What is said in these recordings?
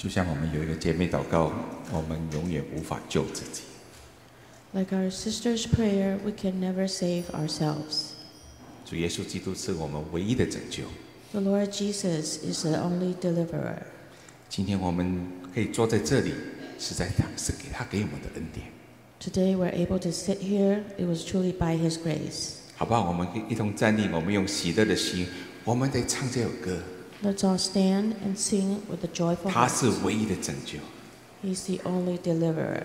就像我们有一个姐妹祷告，我们永远无法救自己。 Like our sister's prayer, we can never save ourselves. 主耶稣基督是我们唯一的拯救。 The Lord Jesus is the only deliverer. 今天我们可以坐在这里，是给他给我们的恩典。 Today we're able to sit here. It was truly by His grace. 好不好？我们可以一同站立，我们用喜乐的心，我们得唱这首歌。 Let's all stand and sing with a joyful 他 heart. 是唯一的拯救。 He's the only deliverer.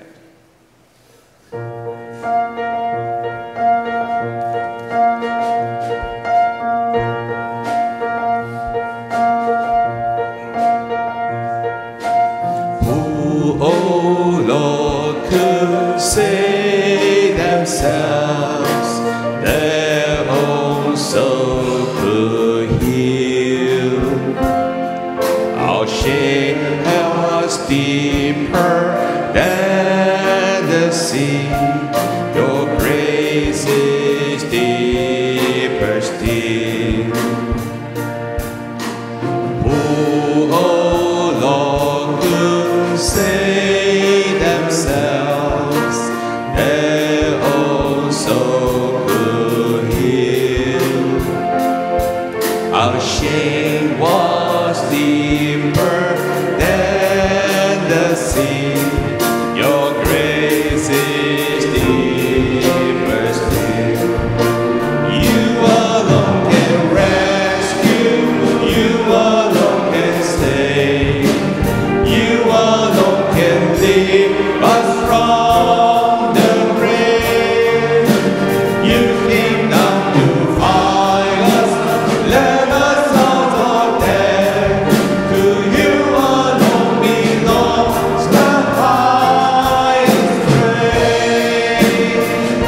Who, O Lord, could save themselves, their own soul could heal. Our shame was deeper than the sea. Your grace is deeper still. Who, O Lord, could save themselves, their own soul could heal. Our shame was deeper than the sea. Your grace is deeper still. You alone can rescue. You alone can save. You alone can lead us from the grave. You came down to find us, let us out of death. To you alone belongs the highest praise.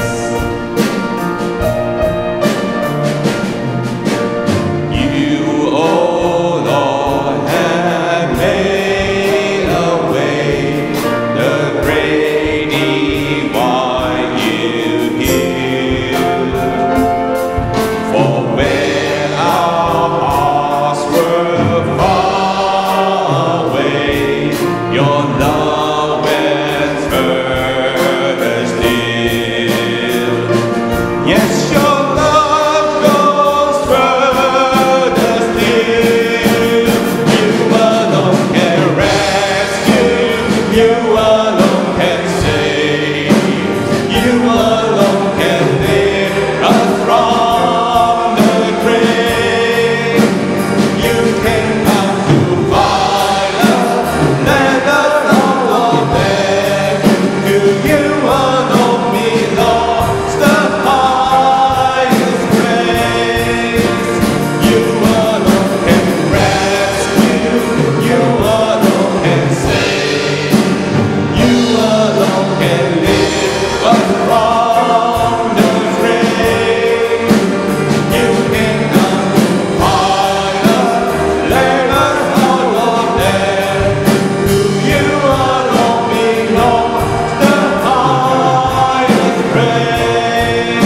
You, O Lord, have made a way, the great divine you heal. For where our hearts were far away, your love went further still. Yes, your love goes further still. You alone can rescue. You alone can save. You alone can lift us from the grave. You came down to find us, let us out of death. To you alone belongs the highest praise. You alone can rescue. You alone can save. You alone can lift us from the grave. You came down to find us, let us out of death. To you alone belongs the highest praise.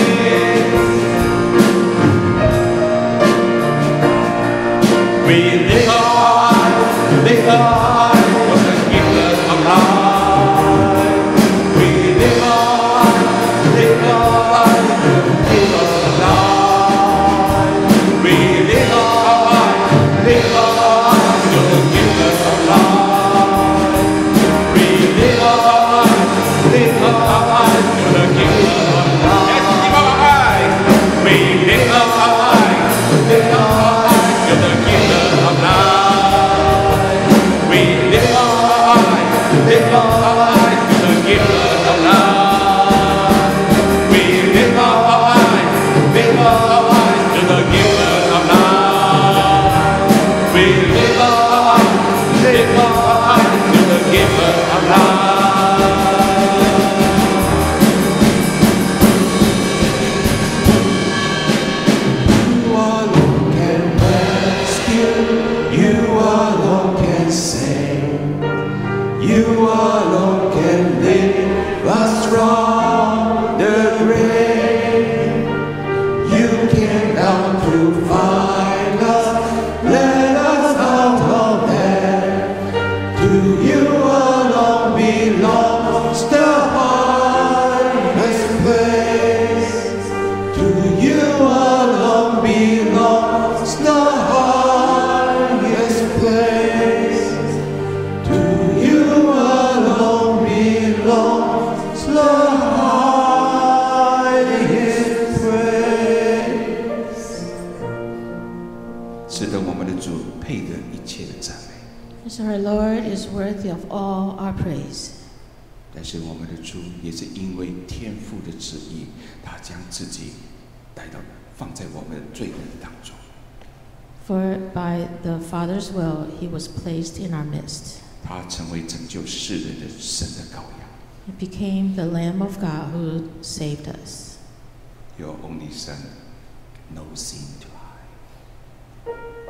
We lift our eyes, lift our eyes from the giver of life. We lift our eyes, lift our eyes to the giver of life. We lift our eyes, lift our eyes to the giver of life. We lift our eyes, lift our eyes to the giver of life. Yes, lift our eyes. We lift our eyes, lift our eyes to the giver of life. 是的，我们的主配得一切的赞美。 Yes, our Lord is worthy of all our praise. 但是我们的主也是因为天父的旨意，他将自己放在我们的罪人当中。 For by the Father's will, he was placed in our midst. 他成为拯救世人的神的羔羊。 He became the Lamb of God who saved us. Your only Son, no sin to hide.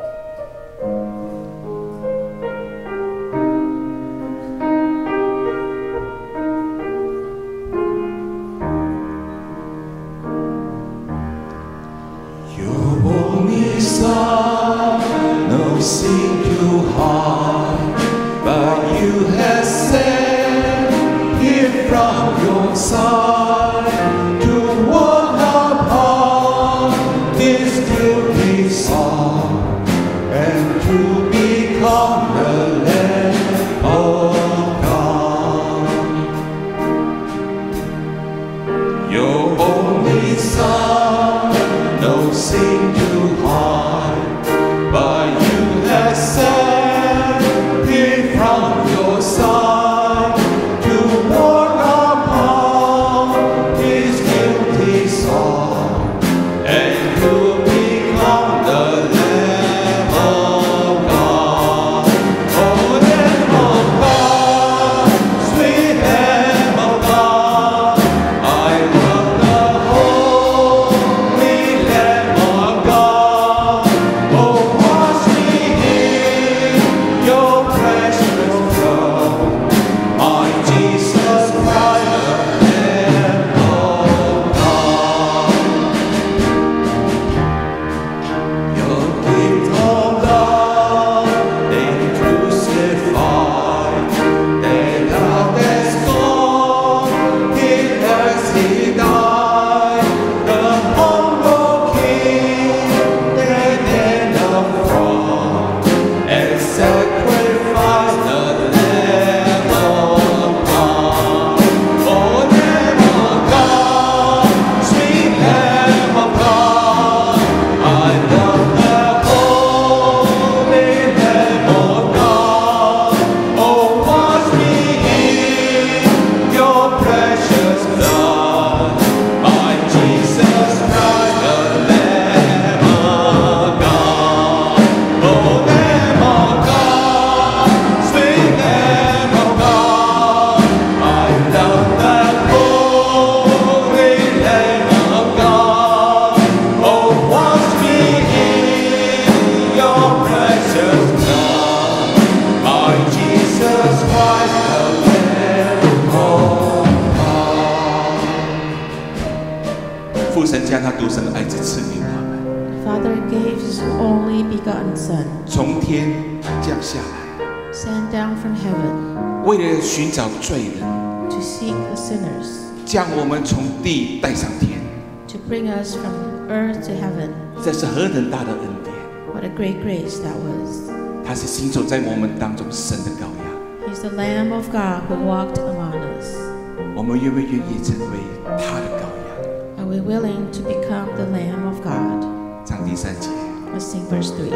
Your only Son, no sin to hide, but you have sent him from your side to walk upon this guilty song and to become the Lamb of God. Your only Son, no sin to hide, but you have sent him from your side to walk upon his guilty song and to become the Lamb of God. Oh, Lamb of God, sweet Lamb of God, I love the holy Lamb of God. Oh, wash me in your precious blood, my Jesus Christ, the Lamb of God. Your gift of love, they crucified, they love that's gone, He as He died, the humble King, they end up from and sacrifice the Lamb of God. Oh, Lamb of God, sweet Lamb of God, I love the holy Lamb of God. Oh, wash me in your precious blood, my Jesus Christ, the Lamb of God. Oh, Lamb of God, sweet Lamb of God, I love the holy Lamb of God. Oh, wash me in your precious blood, my Jesus Christ, the Lamb of God. 父神将他独生的爱子赐给我们， Father gave his only begotten Son, 从天降下来， sent down from heaven 为了寻找罪人， to seek the sinners, 将我们从地带上天。 to bring us from earth to heaven. 这是何等大的恩典！ What a great grace that was. 他是行走在我们当中神的羔羊。 He's the Lamb of God who walked among us. 我们愿不愿意成为他的羔羊？ Are we willing to become the Lamb of God? 唱第3节。 Let's sing verse 3.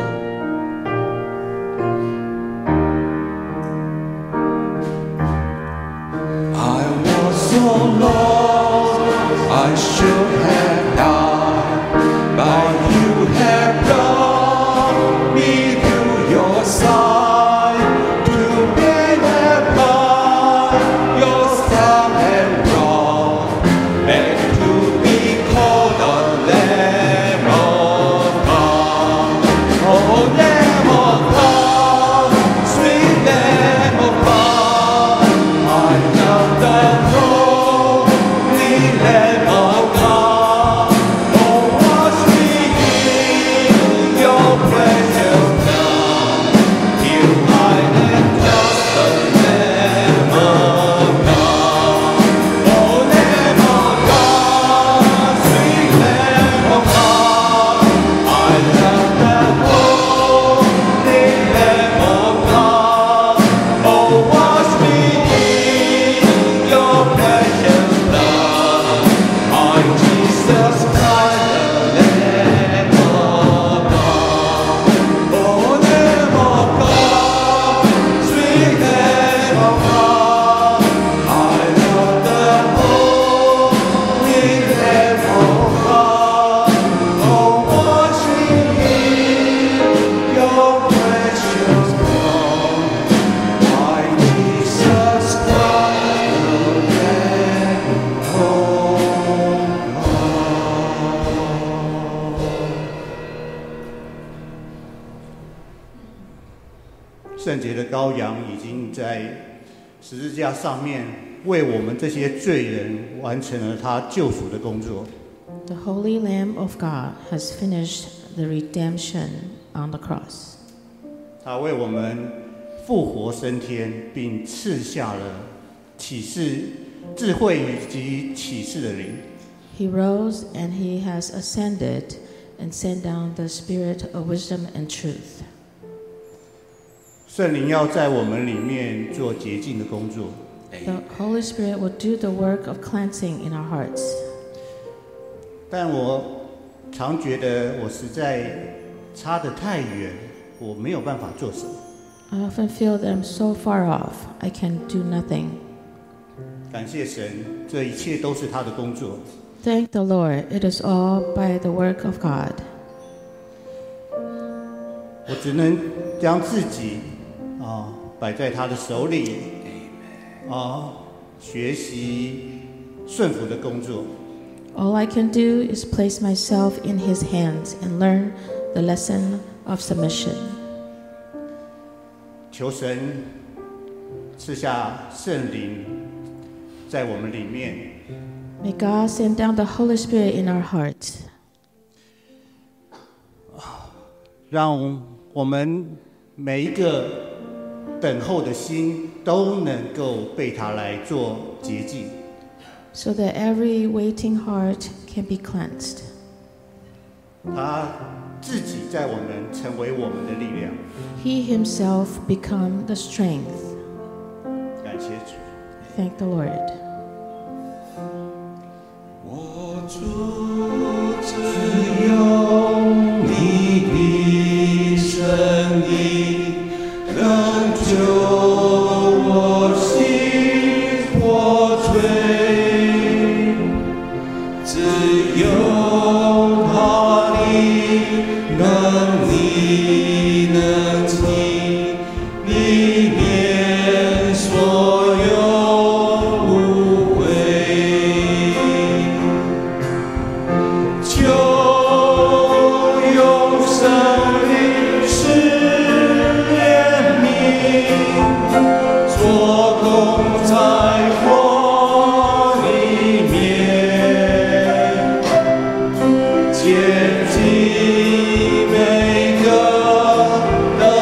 I was so lost, I should have died, but you have brought me to your side to bear your staff and rod, and to be called the Lamb of God. Oh, Lamb of God, 圣洁的羔羊已经在十字架上面为我们这些罪人完成了他救赎的工作。 The Holy Lamb of God has finished the redemption on the cross. 他为我们复活升天，并赐下了启示、智慧以及启示的灵。 He rose and he has ascended and sent down the spirit of wisdom and truth. 圣灵要在我们里面做洁净的工作。 The Holy Spirit will do the work of cleansing in our hearts. 但我常觉得我实在差得太远，我没有办法做什么。 I often feel that I'm so far off, I can do nothing. 感谢神，这一切都是他的工作。 Thank the Lord, it is all by the work of God. 我只能将自己摆在他的手里，学习顺服的工作。 All I can do is place myself in His hands and learn the lesson of submission. 求神赐下圣灵在我们里面， May God send down the Holy Spirit in our hearts. 让我们每一个等候的心都能够被他来做洁净。 So that every waiting heart can be cleansed. 他自己在我们成为我们的力量。 He Himself become the strength. 感谢主。 Thank the Lord. 我主只有你的声音能救我心破碎，只有他的能力能替你免所有误会。就用生命是怜悯，做工在我里面，接近每个等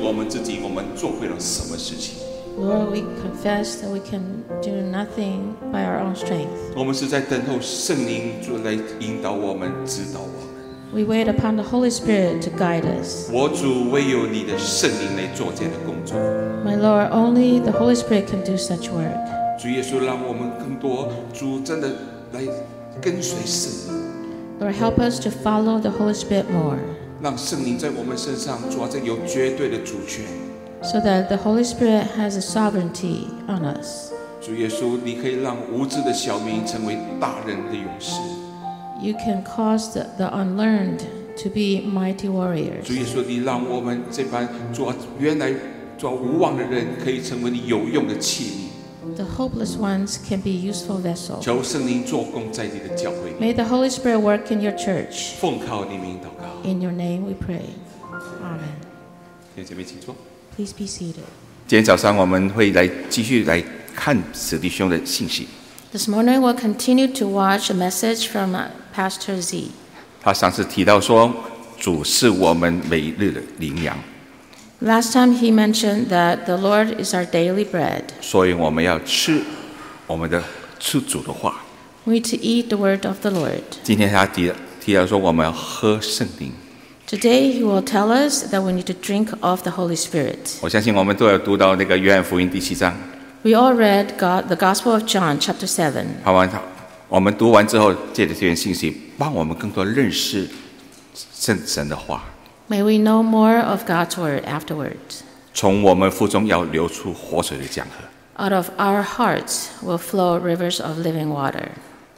我们自己，我们做会了什么事情。 Lord, we confess that we can do nothing by our own strength. 我们是在等候圣灵主来引导我们、指导我们。 We wait upon the Holy Spirit to guide us. 我主，唯有你的圣灵来做这样的工作。 My Lord, only the Holy Spirit can do such work. 主耶稣，让我们更多主真的来跟随圣灵， Lord, help us to follow the Holy Spirit more, 让圣灵在我们身上主这有绝对的主权。 so that the Holy Spirit has a sovereignty on us. 主耶稣，你可以让无知的小民成为大人的勇士。 You can cause the unlearned to be mighty warriors. 主耶稣，你让我们这般主原来主无望的人，可以成为你有用的器皿。 The hopeless ones can be useful vessels. 求圣灵做工在你的教会里， May the Holy Spirit work in your church. 奉靠你名祷告。 In your name we pray. Amen. 弟兄姐妹，请坐。 Please be seated. 今天早上我们会来继续来看史弟兄的信息。 This morning we'll continue to watch a message from Pastor Z. 他上次提到说，主是我们每日的灵粮， Last time he mentioned that the Lord is our daily bread. 所以我们要吃主的话。 We need to eat the word of the Lord. 今天他提到说，我们要喝圣灵。 Today he will tell us that we need to drink of the Holy Spirit. 我相信我们都有读到那个约翰福音第7章。 We all read the Gospel of John, chapter 7. 好完，我们读完之后，借着这篇信息，帮我们更多认识神的话。 May we know more of God's word afterwards. 从我们腹中要流出活水的江河。 Out of our hearts will flow rivers of living water.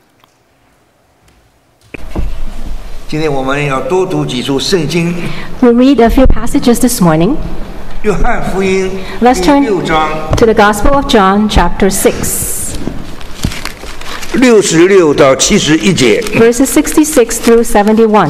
今天我们要多读几处圣经。 We'll read a few passages this morning. 约翰福音 Let's 第 turn 6章 to the Gospel of John, chapter 6, 66到71节。 verses 66 through 71.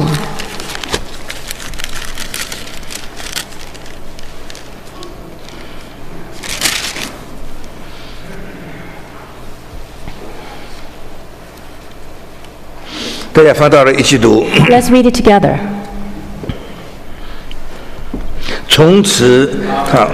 大家翻到了，一起读。 Let's read it together. 从此，好，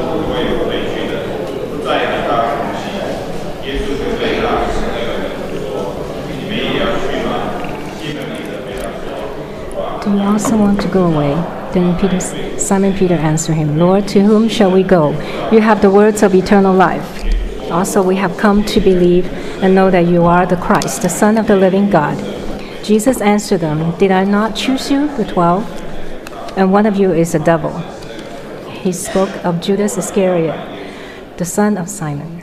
Do you also want to go away? Then Simon Peter answered him, Lord, to whom shall we go? You have the words of eternal life. Also we have come to believe and know that you are the Christ, the Son of the living God. Jesus answered them, Did I not choose you, the 12? And one of you is a devil. He spoke of Judas Iscariot, the son of Simon.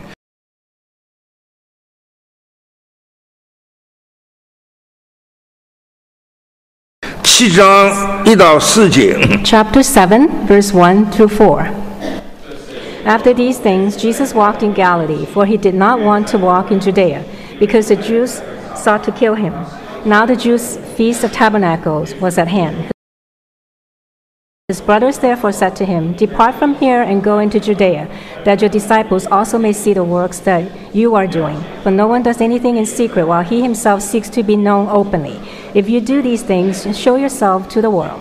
7章1到4节。 Chapter 7, verse 1 through 4. After these things, Jesus walked in Galilee, for he did not want to walk in Judea, because the Jews sought to kill him. Now the Jews' feast of tabernacles was at hand. His brothers therefore said to him, Depart from here and go into Judea, that your disciples also may see the works that you are doing. For no one does anything in secret, while he himself seeks to be known openly. If you do these things, show yourself to the world.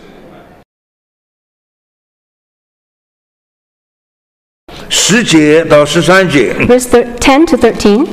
10节到13节。 Verse 10 to 13.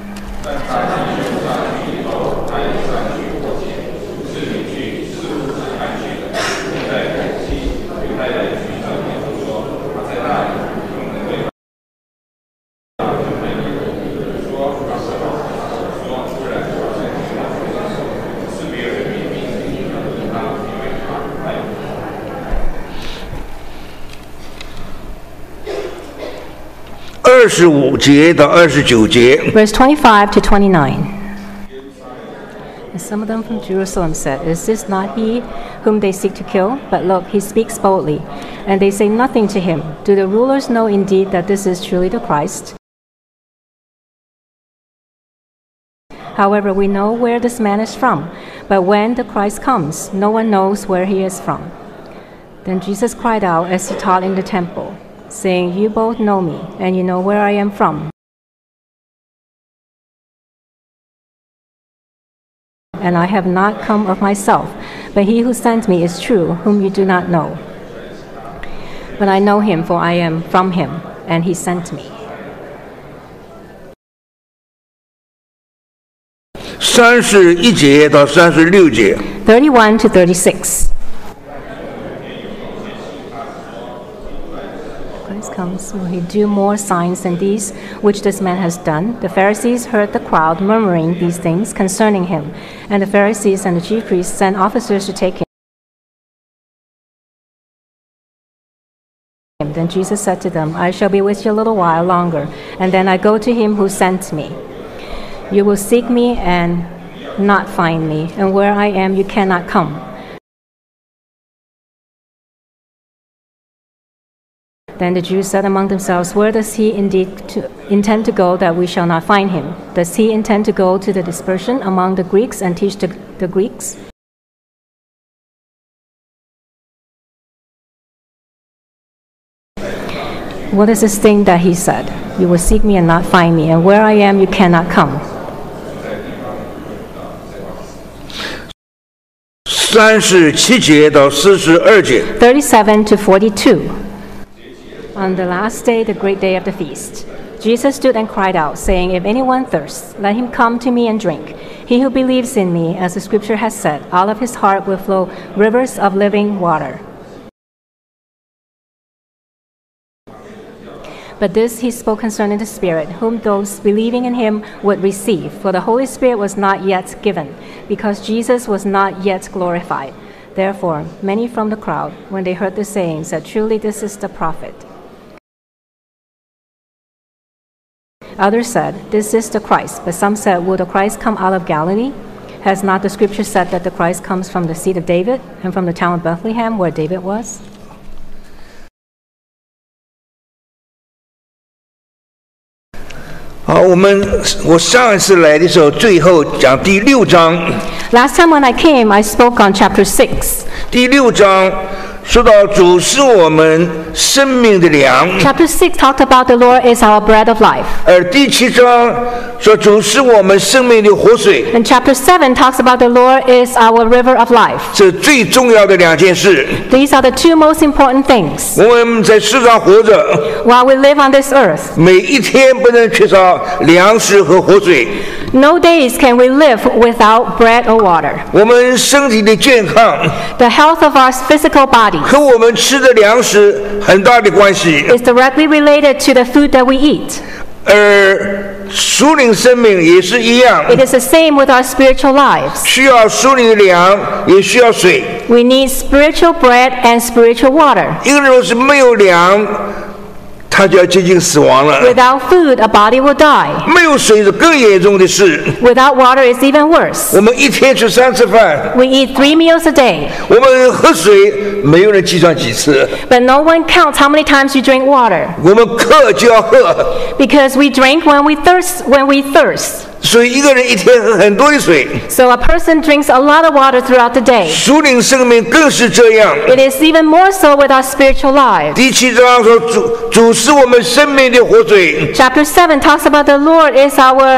25节到29节。 Verse 25 to 29. And some of them from Jerusalem said, Is this not he whom they seek to kill? But look, he speaks boldly, and they say nothing to him. Do the rulers know indeed that this is truly the Christ? However, we know where this man is from, but when the Christ comes, no one knows where he is from. Then Jesus cried out as he taught in the temple, saying, You both know me, and you know where I am from. And I have not come of myself, but he who sent me is true, whom you do not know. But I know him, for I am from him, and he sent me. 31节到36节。 31 to 36. Christ comes, will he do more signs than these which this man has done? The Pharisees heard the crowd murmuring these things concerning him, and the Pharisees and the chief priests sent officers to take him. Then Jesus said to them, I shall be with you a little while longer, and then I go to him who sent me. You will seek me and not find me, and where I am you cannot come. Then the Jews said among themselves, where does he indeed intend to go that we shall not find him? Does he intend to go to the dispersion among the Greeks and teach the Greeks? What is this thing that he said? You will seek me and not find me, and where I am you cannot come. 37节到42节。 37 to 42. On the last day, the great day of the feast, Jesus stood and cried out, saying, If anyone thirsts, let him come to me and drink. He who believes in me, as the scripture has said, out of his heart will flow rivers of living water. But this he spoke concerning the Spirit, whom those believing in him would receive. For the Holy Spirit was not yet given, because Jesus was not yet glorified. Therefore, many from the crowd, when they heard the saying, said, Truly this is the prophet. Others said, This is the Christ. But some said, Will the Christ come out of Galilee? Has not the scripture said that the Christ comes from the seed of David, and from the town of Bethlehem, where David was? 好，我上一次来的时候，最后讲第6章。 Last time when I came, I spoke on chapter 6. 第6章说到主是我们生命的粮， Chapter 6 talked about the Lord is our bread of life. 而第7章说主是我们生命的活水。 And chapter 7 talks about the Lord is our river of life. 这最重要的2件事。 These are the two most important things. 我们在世上活着， While we live on this earth, 每一天不能缺少粮食和活水。 no days can we live without bread or water. 我们身体的健康 The health of our physical body 和我们吃的粮食很大的关系， is directly related to the food that we eat. 而属灵生命也是一样， It is the same with our spiritual lives. 需要属灵的粮，也需要水。 We need spiritual bread and spiritual water. 一个人若是没有粮，他就要接近死亡了。 Without food, a body will die. 没有水是更严重的事。 Without water, it's even worse. 我们一天吃3次饭， We eat 3 meals a day, 我们喝水没有人计算几次， but no one counts how many times you drink water. 我们渴就要喝。 Because we drink when we thirst. 所以一个人一天喝很多的水， So a person drinks a lot of water throughout the day. 属灵生命更是这样。 It is even more so with our spiritual lives. 第7章说主是我们生命的活水， Chapter 7 talks about the Lord is our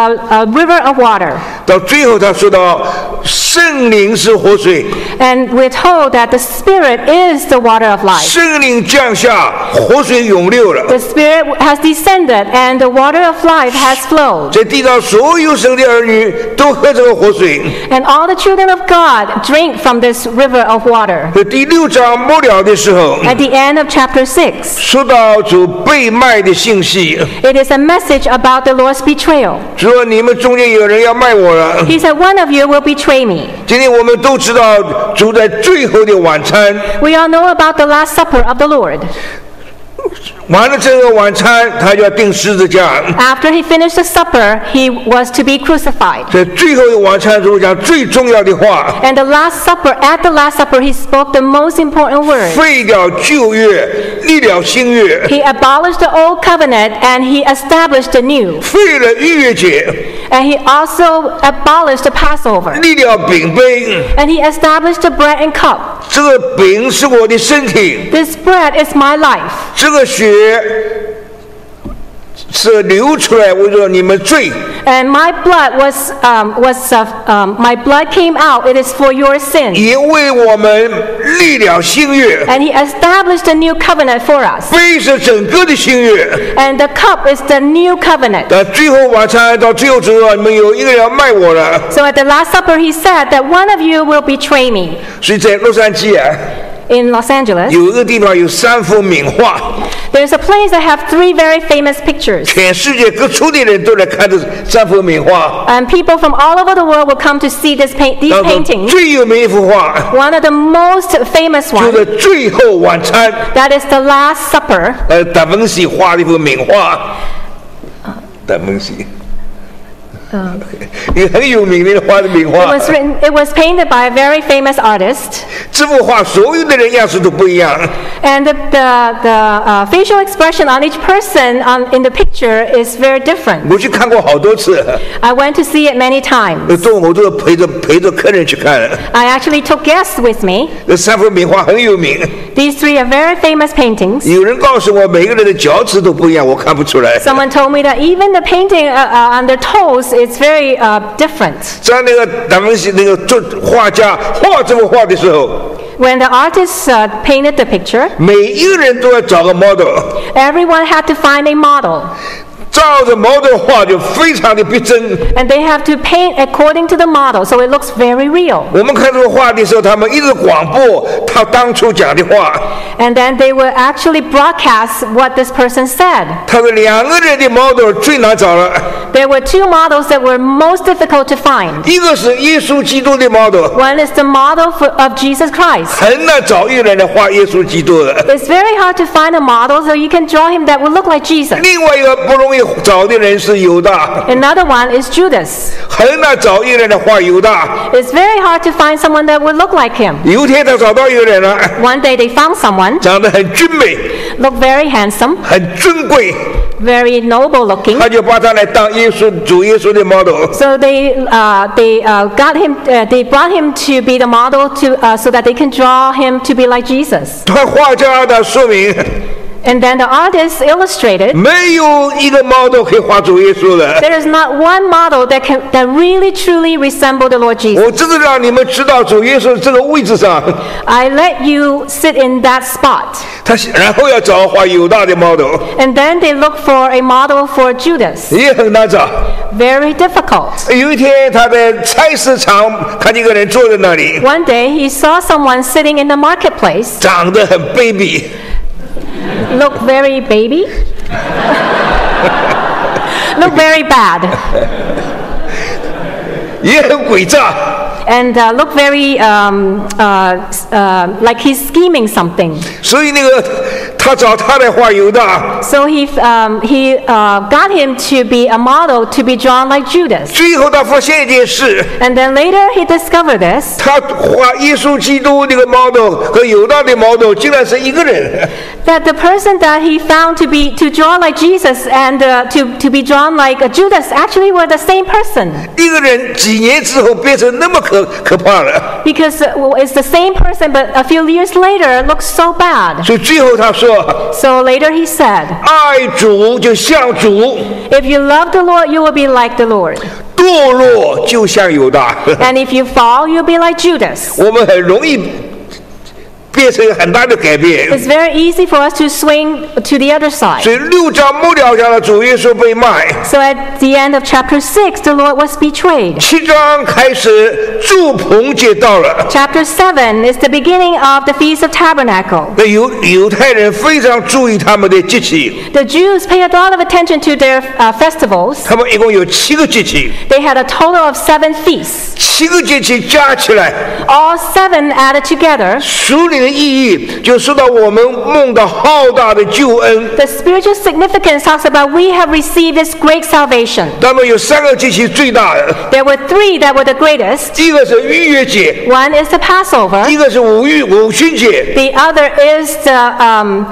river of water. 到最后他说到圣灵是活水， And we're told that the Spirit is the water of life. 圣灵降下，活水涌流了。 The Spirit has descended and the water of life has flowed. 在地上所有生的儿女都喝这个活水。 And all the children of God drink from this river of water. 在第6章末了的时候， At the end of chapter 6, 说到主被卖的信息， it is a message about the Lord's betrayal. 说你们中间有人要卖我了。 He said, One of you will betray me. 今天我们都知道主在最后的晚餐， We all know about the Last Supper of the Lord. 完了这个晚餐，他就要钉十字架。 After he finished the supper, he was to be crucified. 在最后的晚餐中讲最重要的话， And the Last Supper, at the Last Supper, he spoke the most important word. 废掉旧约，立了新约， He abolished the old covenant and he established the new. 废了逾越节， And he also abolished the Passover. 立了饼杯。 And he established the bread and cup. 这个饼是我的身体， This bread is my life. 这个血是流出来为了你们罪。 And my blood my blood came out. It is for your sins. 也为我们立了新约， And He established a new covenant for us. 杯是整个的新约。 And the cup is the new covenant. 但最后晚餐到最后之后，你们有一个人要卖我了。 So at the Last Supper, He said that one of you will betray me. 所以在洛杉矶啊， In Los Angeles, 有一个地方有3幅名画， there's a place that have 3 very famous pictures. 全世界各处的人都来看这3幅名画。 And people from all over the world will come to see these 当中 paintings. 最有名一幅画 One of the most famous 就 ones, 是最后晚餐， that is the Last Supper. 达文西画的一幅名画。达文西，一个很有名的画的名 It 画。 was painted by a very famous artist. 这幅画所有的人样式都不一样。 And the facial expression on each person in the picture is very different. 我去看过好多次， I went to see it many times. 我都陪着客人去看。 I actually took guests with me. 这3幅名画很有名。 These 3 are very famous paintings. 有人告诉我，每个人的脚趾都不一样，我看不出来。 Someone told me that even the painting on their toes is very different. 在那个达文西那个画家画这幅画的时候， When the artist painted the picture, 每一个人都要找个 model， everyone had to find a model. 照着 model 画就非常的逼真。 And they have to paint according to the model, so it looks very real. 我们看这个画的时候，他们一直广播他当初讲的话。 And then they will actually broadcast what this person said. 他说2个人的 model 最难找了， There were 2 models that were most difficult to find. 一个是耶稣基督的 model， One is the model of Jesus Christ. 很难找一个人来画耶稣基督的。 It's very hard to find a model so you can draw him that would look like Jesus. 另外一个不容易找的人是犹大， Another one is Judas. 很难找一个人来画犹大。 It's very hard to find someone that would look like him. 有一天他找到一个人了， One day they found someone, 长得很俊美， looked very handsome, 很尊贵， very noble looking. 他就把他来当主耶稣的 model。 So they brought him to be the model so that they can draw him to be like Jesus. 他画家的说明， And then the artist illustrated, 没有一个 model 可以画主耶稣的。 there is not one model that really truly resemble the Lord Jesus. 我只是让你们知道主耶稣这个位置上， I let you sit in that spot. 然后要找画犹大的 model， And then they look for a model for Judas. 也很难找。 Very difficult. 有一天他在菜市场看见一个人坐在那里， One day he saw someone sitting in the marketplace, 长得很卑鄙， look very baby, look very bad, 也很诡诈。 and look very like he's scheming something. 所以他找他来画犹大， So he got him to be a model to be drawn like Judas. 最后他发现一件事， And then later he discovered this, 他画耶稣基督那个 model 和犹大的 model 竟然是一个人。 that the person that he found to draw like Jesus and to be drawn like Judas actually were the same person. 一个人几年之后变成那么可怕了， Because it's the same person, but a few years later it looks so bad. 所以最后他说， So later he said, 爱主就像主， if you love the Lord, you will be like the Lord. 堕落就像犹大。 And if you fall, you'll be like Judas. 我们很容易变成很大的改变。 It's very easy for us to swing to the other side. 所以6章末了讲了主耶稣被卖， So at the end of chapter 6, the Lord was betrayed. 7章开始住棚节到了。 Chapter 7 is the beginning of the Feast of Tabernacle. 那犹太人非常注意他们的节期， The Jews pay a lot of attention to their festivals. 他们一共有7个节期 They had a total of 7 feasts. ，7个节期加起来， All 7 added together. 属灵的意义就说到我们梦到浩大的救恩。 The spiritual significance talks about we have received this great salvation. 当中有3个节期最大的， There were 3 that were the greatest. 一个是逾越节， One is the Passover. 一个是五旬节， The other is the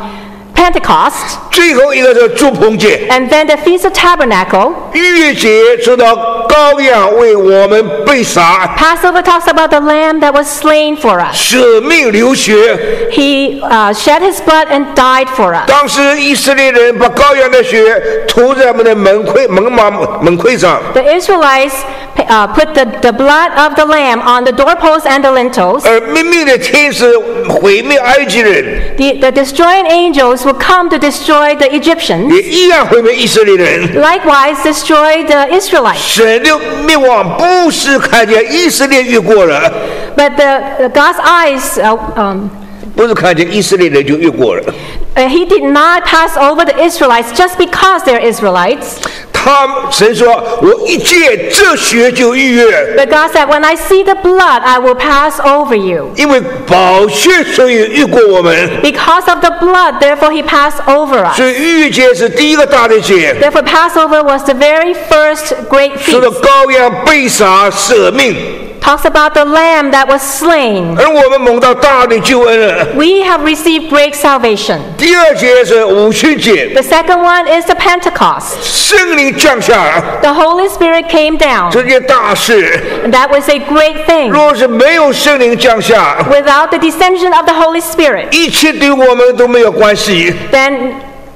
Pentecost. 最后一个是住棚节。 And then the Feast of Tabernacle. 逾越节说到羔羊为我们被杀， Passover talks about the lamb that was slain for us. 舍命流血。 He shed his blood and died for us. 当时以色列人把羔羊的血涂在我们的门框上， The Israelites put the blood of the lamb on the doorposts and the lintels. 而命命的天使毁灭埃及人， The destroying angels would come to destroy the Egyptians. 也一样毁灭以色列人。 Likewise, destroy the Israelites. 神的灭亡不是看见以色列越过了， But God's eyes, 不是看见以色列人就越过了。 He did not pass over the Israelites just because they're Israelites. 神说：“我一见这血就逾越， But God said, when I see the blood, I will pass over you. 因为宝血所以越过我们。 Because of the blood, therefore He passed over us. 所以逾越节是第一个大的节， Therefore, Passover was the very first great 说到 feast. 羔羊被杀舍命， Talks about the lamb that was slain. 而我们蒙到大的救恩了。 We have received great salvation. 第二节是五旬节， The second one is the Pentecost. 圣灵降下， The Holy Spirit came down. 这件大事。 And that was a great thing. 若是没有圣灵降下， Without the descension of the Holy Spirit, 一切对我们都没有关系。 then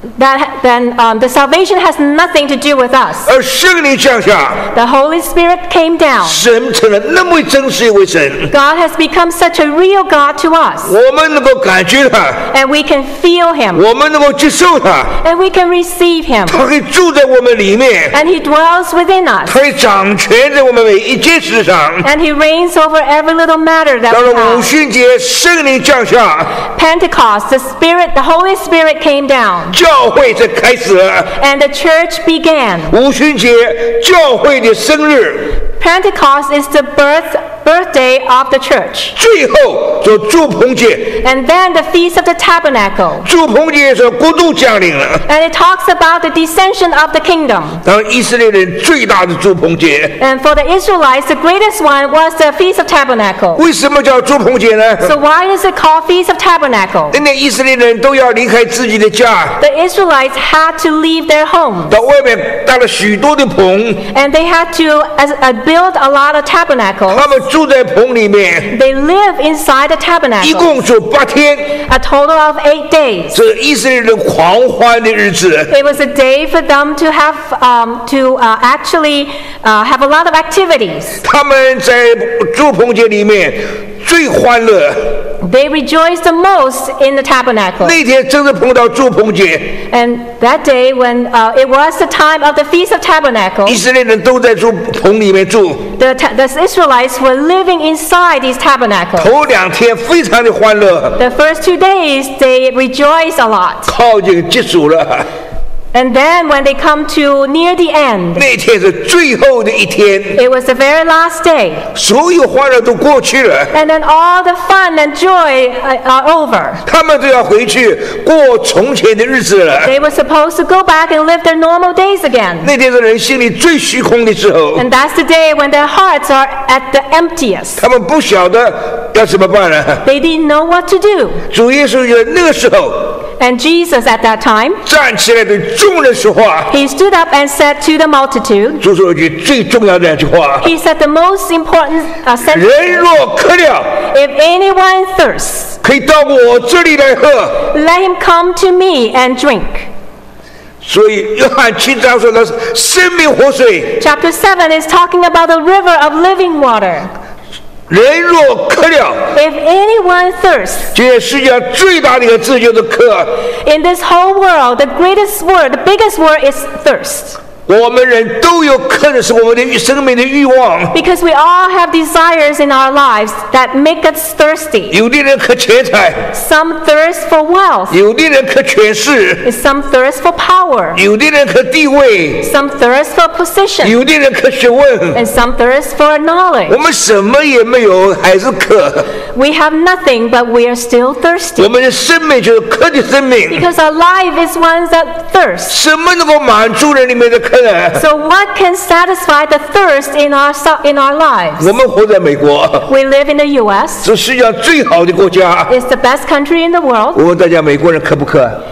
the salvation has nothing to do with us. 而圣灵降下， The Holy Spirit came down. 神成了那么真实一位神， God has become such a real God to us. 我们能够感觉他， And we can feel Him. 我们能够接受他， And we can receive Him. 他可以住在我们里面， And He dwells within us. 他可以掌权在我们每一件事上。 And He reigns over every little matter that 到 we 了五 have. 旬节，圣灵降下， Pentecost, the Holy Spirit came down. 教会才开始了。 And the church began. 五旬节，教会的生日， Pentecost is the birthday of the church. 最后做祝棚节。 And then the Feast of the Tabernacle. 祝棚节是国度降临了。 And it talks about the descension of the kingdom. 当以色列人最大的祝棚节， And for the Israelites, the greatest one was the Feast of Tabernacle. 为什么叫祝棚节呢？ So why is it called Feast of Tabernacle? 那以色列人都要离开自己的家， The Israelites had to leave their home. 到外面搭了许多的棚， And they had to build a lot of tabernacles. 他们住在棚里面， They live inside the 一 tabernacle. 共住8天， A total of 8 days. 这是以色列人狂欢的日子。 It was a day for them to have actually have a lot of activities. 他们在祝棚节里面最欢乐。 They rejoiced the most in the tabernacle. 那天正是碰到祝棚节， And that day, when it was the time of the Feast of 以 Tabernacles, 色列人都在祝棚里面住。 the Israelites were living inside these tabernacles. 头2天非常的欢乐， The first 2 days, they rejoiced a lot. 靠近结束了。 And then when they come to near the end, 那天是最后的一天， it was the very last day. 所有欢乐都过去了， And then all the fun and joy are over. 他们都要回去过从前的日子了。 They were supposed to go back and live their normal days again. 那天是人心里最虚空的时候， And that's the day when their hearts are at the emptiest. 他们不晓得要怎么办了。 They didn't know what to do. 主耶稣就那个时候 And Jesus at that time, 站起来对众人说话， he stood up and said to the multitude, 就说一句最重要的2句话： he said the most important 人 sentence, 若渴了， if anyone thirsts, 可以到我这里来喝。 let him come to me and drink. 所以约翰7章说的是生命活水， Chapter 7 is talking about the river of living water. 人若渴了， If anyone thirsts, 这世界上最大的一个字就是渴。 in this whole world, the greatest word, the biggest word is thirst. 我们人都有渴的是我们的生命的欲望， Because we all have desires in our lives that make us thirsty. 有的人渴钱财， Some thirst for wealth, 有的人渴权势， and some thirst for power, 有的人渴地位， some thirst for position, 有的人渴学问。 and some thirst for 我 knowledge. 们什么也没有，还是渴。 We have nothing, but we are still 我 thirsty. 们的生命就是渴的生命。 Because our life is one that thirsts. 什么能够满足人里面的渴呢？ So what can satisfy the thirst in our lives? 我们活在美国， We live in the U.S. 是世界上最好的国家。 It's the best country in the world. 我问大家，美国人渴不渴？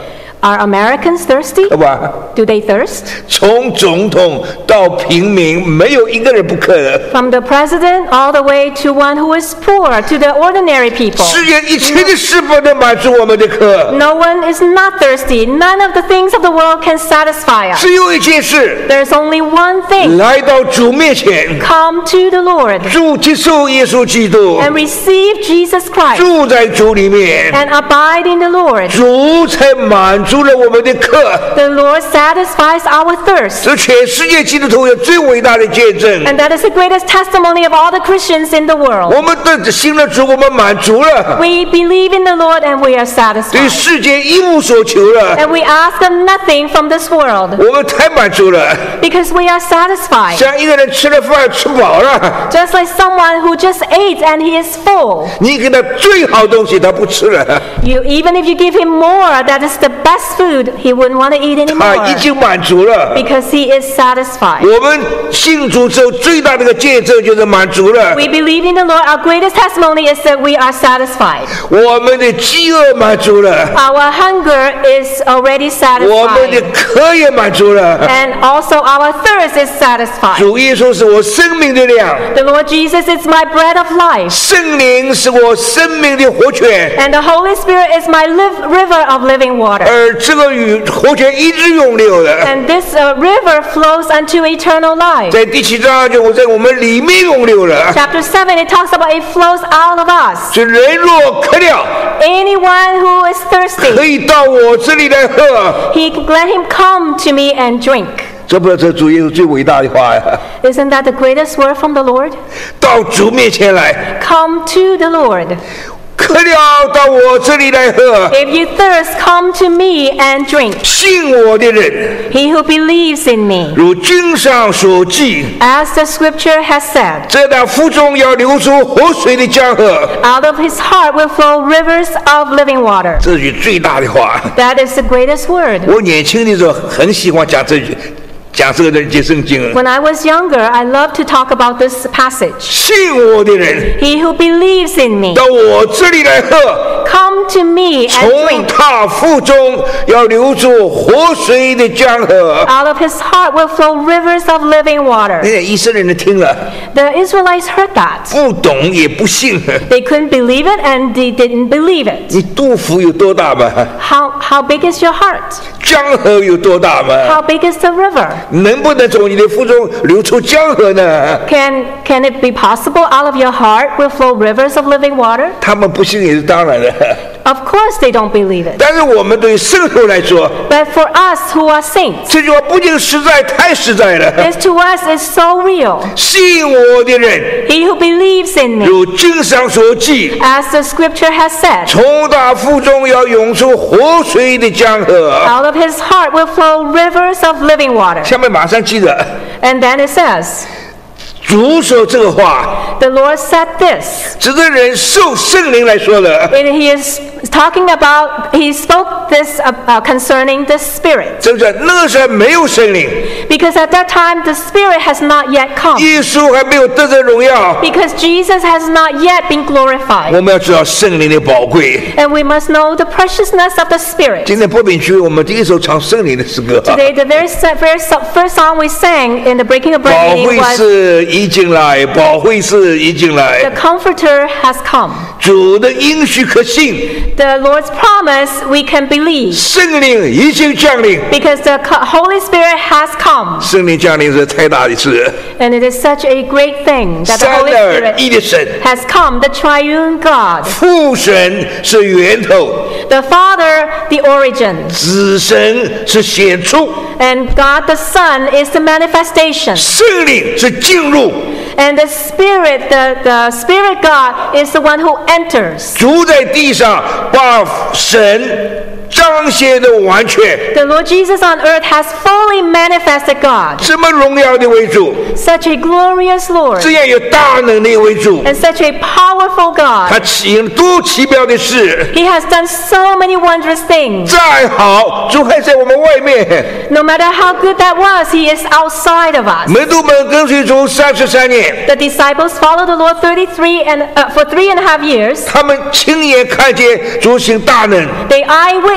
Are Americans thirsty? 好吧？ Do they thirst? 从总统到平民，没有一个人不渴的。 From the president all the way to one who is poor, to the ordinary people. 世界一切的事不能满足我们的渴， No one is not thirsty. None of the things of the world can satisfy us. 只有一件事， There's only one thing. 来到主面前， Come to the Lord 主接受耶稣基督， and receive Jesus Christ 住在主里面， and abide in the Lord. 主才满足了我们的渴。 The Lord satisfies our thirst. 这全世界基督徒有最伟大的见证。 And that is the greatest testimony of all the Christians in the world. 我们的信了主，我们满足了， We believe in the Lord and we are 对 satisfied. 世界一无所求了， And we ask of nothing from this world 我们太满足了。 because we are satisfied. 像一个人吃了饭吃饱了， Just like someone who just ate and he is full. 你给他最好东西他不吃了， Even if you give him more, that is the best food, he wouldn't want to eat 他已 anymore 经满足了。 because he is satisfied. 我们信主之后最大的一个见证就是满足了， We believe in the Lord. Our greatest testimony is that we are satisfied. 我们的饥饿满足了， Our hunger is already 我们的 satisfied. 渴也满足了。 And also our thirst is satisfied. 主耶稣是我生命的粮， The Lord Jesus is my bread of life. 圣灵是我生命的活泉， And the Holy Spirit is my river of living water. 而这个活泉一直永流的。 And this river flows unto eternal life. 在第7章就在我们里面永流了。 Chapter 7, it talks about it flows out of us. 这人若渴了， Anyone who is 可 thirsty, 以到我这里来喝。 let him come to me and drink. 这不是这主耶稣最伟大的话呀！ Isn't that the greatest word from the Lord? 到主面前来， Come to the Lord. 渴了到我这里来喝。 If you thirst, come to me and drink. 信我的人， He who believes in me, 如经上所记， as the scripture has said, 在他腹中要流出活水的江河。 out of his heart will flow rivers of living water. 这句最大的话。 That is the greatest word. 我年轻的时候很喜欢讲这句，讲这个人节圣经。 When I was younger, I loved to talk about this passage. 信我的人， He who believes in me, 到我这里来喝。 come to me and 从 drink. 他腹中要流出活水的江河。 Out of his heart will flow rivers of living water. 那以色列人听了， The Israelites heard that. 不懂也不信。 They couldn't believe it and they didn't believe it. 你肚腹有多大吗？ How big is your heart? 江河有多大吗？ How big is the river? 能不能从你的腹中流出江河呢？ Can it be possible out of your heart will flow rivers of living water? 他们不信也是当然的。 Of course they don't believe it. 但是我们对圣徒来说， But for us who are saints, 这句话不仅实在，太实在了。 this to us is so real. 信我的人， He who believes in me, 如经上所记， as the scripture has said, 从他腹中要涌出活水的江河。 out of his heart will flow rivers of living water. 下面马上记着， And then it says, 主说这个话， the Lord said this. 指着人受圣灵来说的。 And he is talking about, he spoke this concerning the Spirit. 这个那时候没有圣灵， Because at that time, the Spirit has not yet come. 耶稣还没有得着荣耀。 Because Jesus has not yet been glorified. 我们要知道圣灵的宝贵。 And we must know the preciousness of the Spirit. 今天播饼区，我们第一首唱圣灵的诗歌。 Today, the first song we sang in the breaking of bread 保 meeting 惠 was, 师已经来，保惠师已经 the 来， Comforter has come. 主的应许可信， The Lord's promise we can believe. 圣灵已经降临。 Because the Holy Spirit has come. 圣灵降临是太大的事， And it is such a great thing that the 三 Holy 而一 Spirit 的神， has come, the triune God. 父神是源头， The Father, the origin. 子神是显出， And God the Son is the manifestation. 圣灵是进入， And the Spirit, the Spirit God is the one who enters. 主在地上把神彰显的完全。 The Lord Jesus on earth has fully manifested God. 这么荣耀的为主， Such a glorious Lord. 这样有大能力为主， And such a powerful 他 God. 行多奇妙的事。 He has done so many wondrous things. 再好，主还在我们外面。 No matter how good that was, He is outside of us. 门徒们跟随主33年， The disciples followed the Lord for 3.5 years. 他们亲眼看见主行大能， They eyewitnessed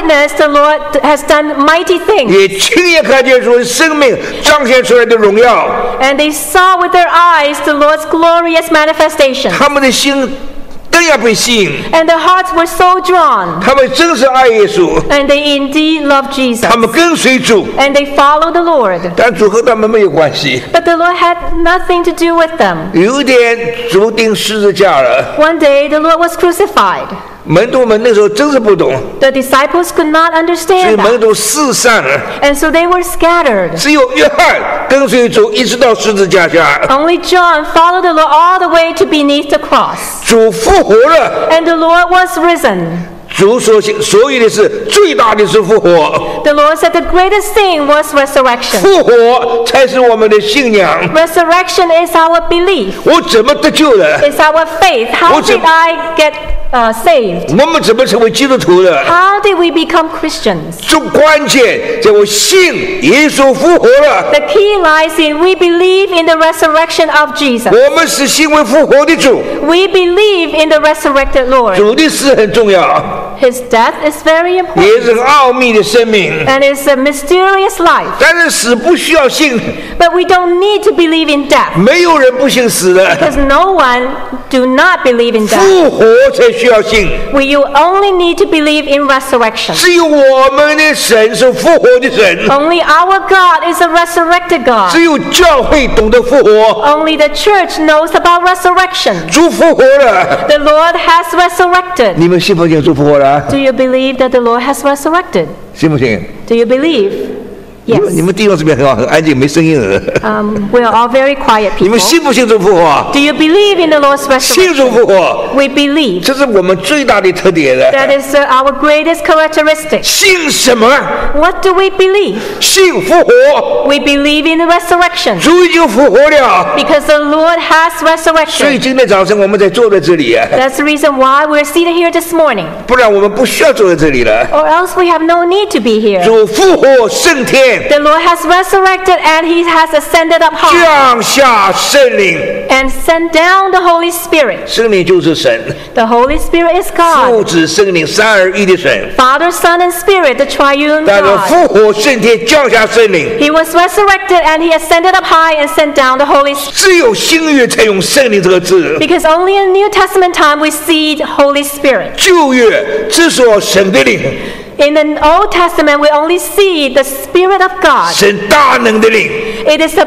witness the Lord has done mighty things. 也亲眼看见主的生命彰显出来的荣耀。 And they saw with their eyes the Lord's glorious manifestation. 他们的心更要被吸引， And their hearts were so drawn. 他们真是爱耶稣， And they indeed loved Jesus. 他们跟随主， And they followed the Lord. 但主和他们没有关系。 But the Lord had nothing to do with them. 有一天主钉十字架了， One day the Lord was crucified. 门徒们那时候真是不懂， The disciples could not 所以 understand 门 that. 徒四散了， And so they were scattered. 只有约翰跟随主一直到十字架下。 Only John followed the Lord all the way to beneath the cross. 主复活了， And the Lord was risen. 主所有的是最大的是复活， The Lord said the greatest thing was resurrection. 复活才是我们的信仰。 Resurrection is our belief. 我怎么得救的？ It's our faith. How did I get saved? 我们怎么成为基督徒的？ How did we become Christians? 最关键在我信耶稣复活了， The key lies in we believe in the resurrection of Jesus. 我们是信为复活的主， We believe in the resurrected Lord. 主的死很重要， His death is very 也 important. 是奥秘的生命。 And it's a mysterious life. 但是死不需要信， But we don't need to believe in death. 没有人不信死的， Because no one do not believe in death. 复活才需要信。 You only need to believe in resurrection. 只有我们的神是复活的神， Only our God is a resurrected God. 只有教会懂得复活。 Only the church knows about resurrection. 主复活了， The Lord has resurrected. 你们信不信主复活了？ Do you believe that the Lord has resurrected? 信不信？ Do you believe? 你 Yes. 们地方这边很好，很安静，没声音了。 We are all very quiet 你 people. 们信不信主复活？ Do you believe in the Lord's 信主 resurrection? 复活， We believe. 这是我们最大的特点了。 That is our greatest characteristic. 信什么？ What do we believe? 信复活， We believe in the resurrection 主已经复活了。 because the Lord has 所以 resurrection. 今天早上我们才坐在这里啊， That's the reason why we're seated here this morning. 不然我们不需要坐在这里了。 Or else we have no need to be here. 主复活升天， The Lord has resurrected and He has ascended up high 降下圣灵， and sent down the Holy Spirit. 圣灵就是神， The Holy Spirit is 父 God. 子圣灵三而一的神。 Father, Son, and Spirit, the triune 但是 God. 复活升天，降下圣灵， He was resurrected and He ascended up high and sent down the Holy Spirit. 只有新约才用圣灵这个字。 Because only in New Testament time we see the Holy Spirit. 旧约只说神的灵， In the Old Testament, we only see the Spirit of God. 神大能的灵。 It is the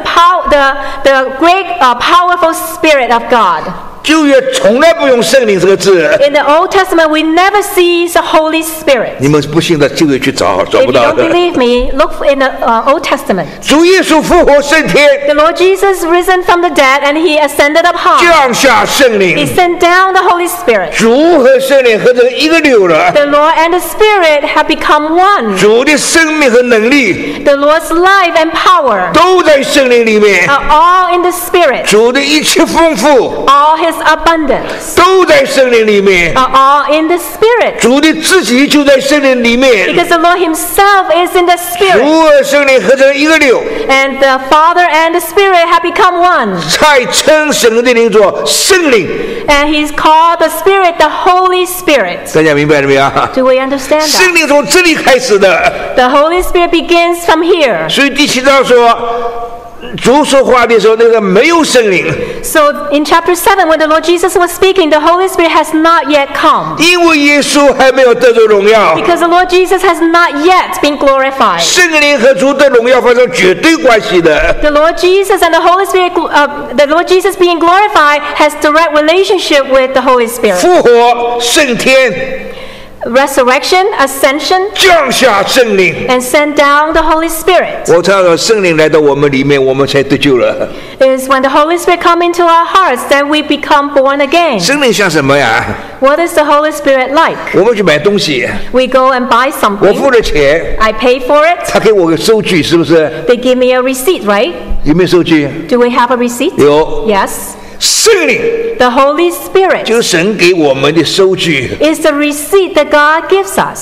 great, powerful Spirit of God. 旧约从来不用圣灵这个字。 In the Old Testament, we never see the Holy Spirit. 你们不信的，旧约去找，找 If 不 you 到 don't 的。 believe me, look in the Old Testament. 主耶稣复活升天， The Lord Jesus risen from the dead and He ascended up high. 降下圣 He 灵， sent down the Holy Spirit. 主和圣灵合成一个流了。 The Lord and the Spirit have become one. 主的生命和能力 The Lord's life and power 都在圣灵里面， are all in the Spirit. 主的一切丰富 All His abundance 都在圣灵里面， are all in the Spirit. 主的自己就在圣灵里面， Because the Lord Himself is in the 主 Spirit. 和圣灵合成一个流， And the Father and the Spirit have become one. 才称神的灵做圣灵。 And He's called the Spirit the Holy Spirit. 大家明白了没有？ Do we understand 圣 that? 灵从这里开始的， The Holy Spirit begins from here. 所以第7章说，主说话的时候，那个没有圣灵， So in chapter 7, when the Lord Jesus was speaking, the Holy Spirit has not yet come. 因为耶稣还没有得着荣耀。 Because the Lord Jesus has not yet been glorified. 圣灵和主的荣耀发生绝对关系的。 The Lord Jesus and the Holy Spirit, the Lord Jesus being glorified has direct relationship with the Holy Spirit. 复活、升天、 Resurrection, ascension, 降下圣灵。 and send down the Holy Spirit. 我常说，圣灵来到我们里面，我们才得救了。 It is when the Holy Spirit come into our hearts that we become born again. 圣灵像什么呀？ What is the Holy Spirit like? 我们去买东西， We go and buy 我付 something. 了钱， I pay for it. 他给我个收据，是不是？ They give me a receipt, right? 有没有收据？ Do we have a receipt? 有。 Yes. 圣灵 The Holy Spirit 就是神给我们的收据， is the receipt that God gives us.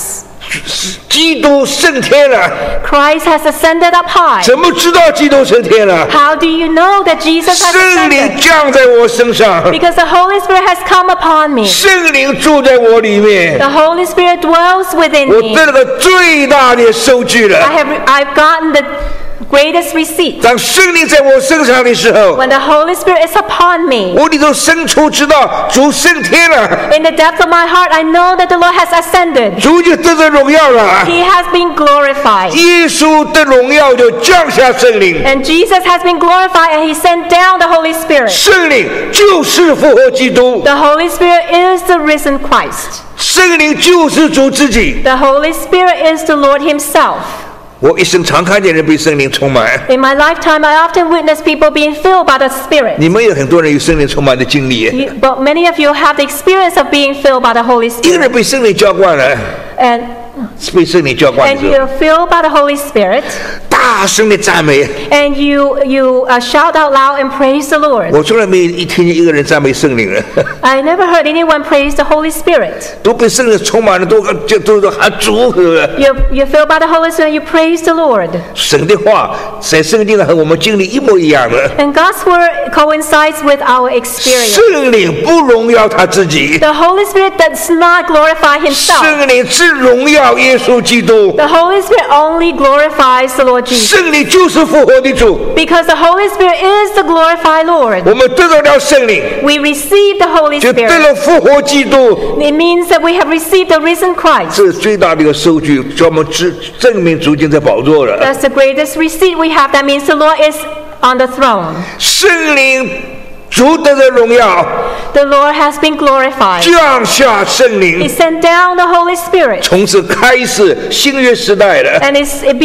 基督升天了。 Christ has ascended up high. 怎么知道基督升天了？ How do you know that Jesus has 圣灵 ascended? 降在我身上， Because the Holy Spirit has come upon me. 圣灵住在我里面， The Holy Spirit dwells within 我 me. 得了个最大的收据了。 I've gotten the greatest receipt. 当圣灵在我身上的时候， When the Holy Spirit is upon me, 我里头深处知道主升天了， in the depth of my heart, I know that the Lord has ascended. 主就得着荣耀了。 He has been glorified. 耶稣的荣耀就降下圣灵， And Jesus has been glorified and He sent down the Holy Spirit. 圣灵就是复活基督， The Holy Spirit is the risen Christ. 圣灵就是主自己。 The Holy Spirit is the Lord Himself. 我一生常看见人被圣灵充满， In my lifetime, I often witness people being filled by the Spirit. 你们有很多人有圣灵充满的经历。 But many of you have the experience of being filled by the Holy 一个人 Spirit. 被圣灵浇灌了， And 被圣灵浇灌的 and 时候， you're filled by the Holy Spirit, 大声的赞美。 and you shout out loud and praise the Lord. 我从来没一听见一个人赞美圣灵了， I never heard anyone praise the Holy Spirit. 都被圣灵充满了，都喊主，是不是？ You're filled by the Holy Spirit, you praise the Lord. 神的话在圣经上和我们经历一模一样的。 And God's Word coincides with our experience. 圣灵不荣耀他自己， The Holy Spirit does not glorify Himself. 圣灵只荣耀耶稣基督。 The Holy Spirit only glorifies the Lord Jesus. 圣灵就是复活的主， Because the Holy Spirit is the glorified Lord. 我们得到了圣灵， We receive the Holy 就得 Spirit. 了复活基督。 It means that we have received the risen Christ. 这是最大的一个收据，叫我们证明主已经在宝座了。 That's the greatest receipt we have. That means the Lord is on the throne. 圣灵主得的荣耀， The Lord has been glorified. 降下圣 He 灵， sent down the Holy Spirit. 从此开始新约时代了。 And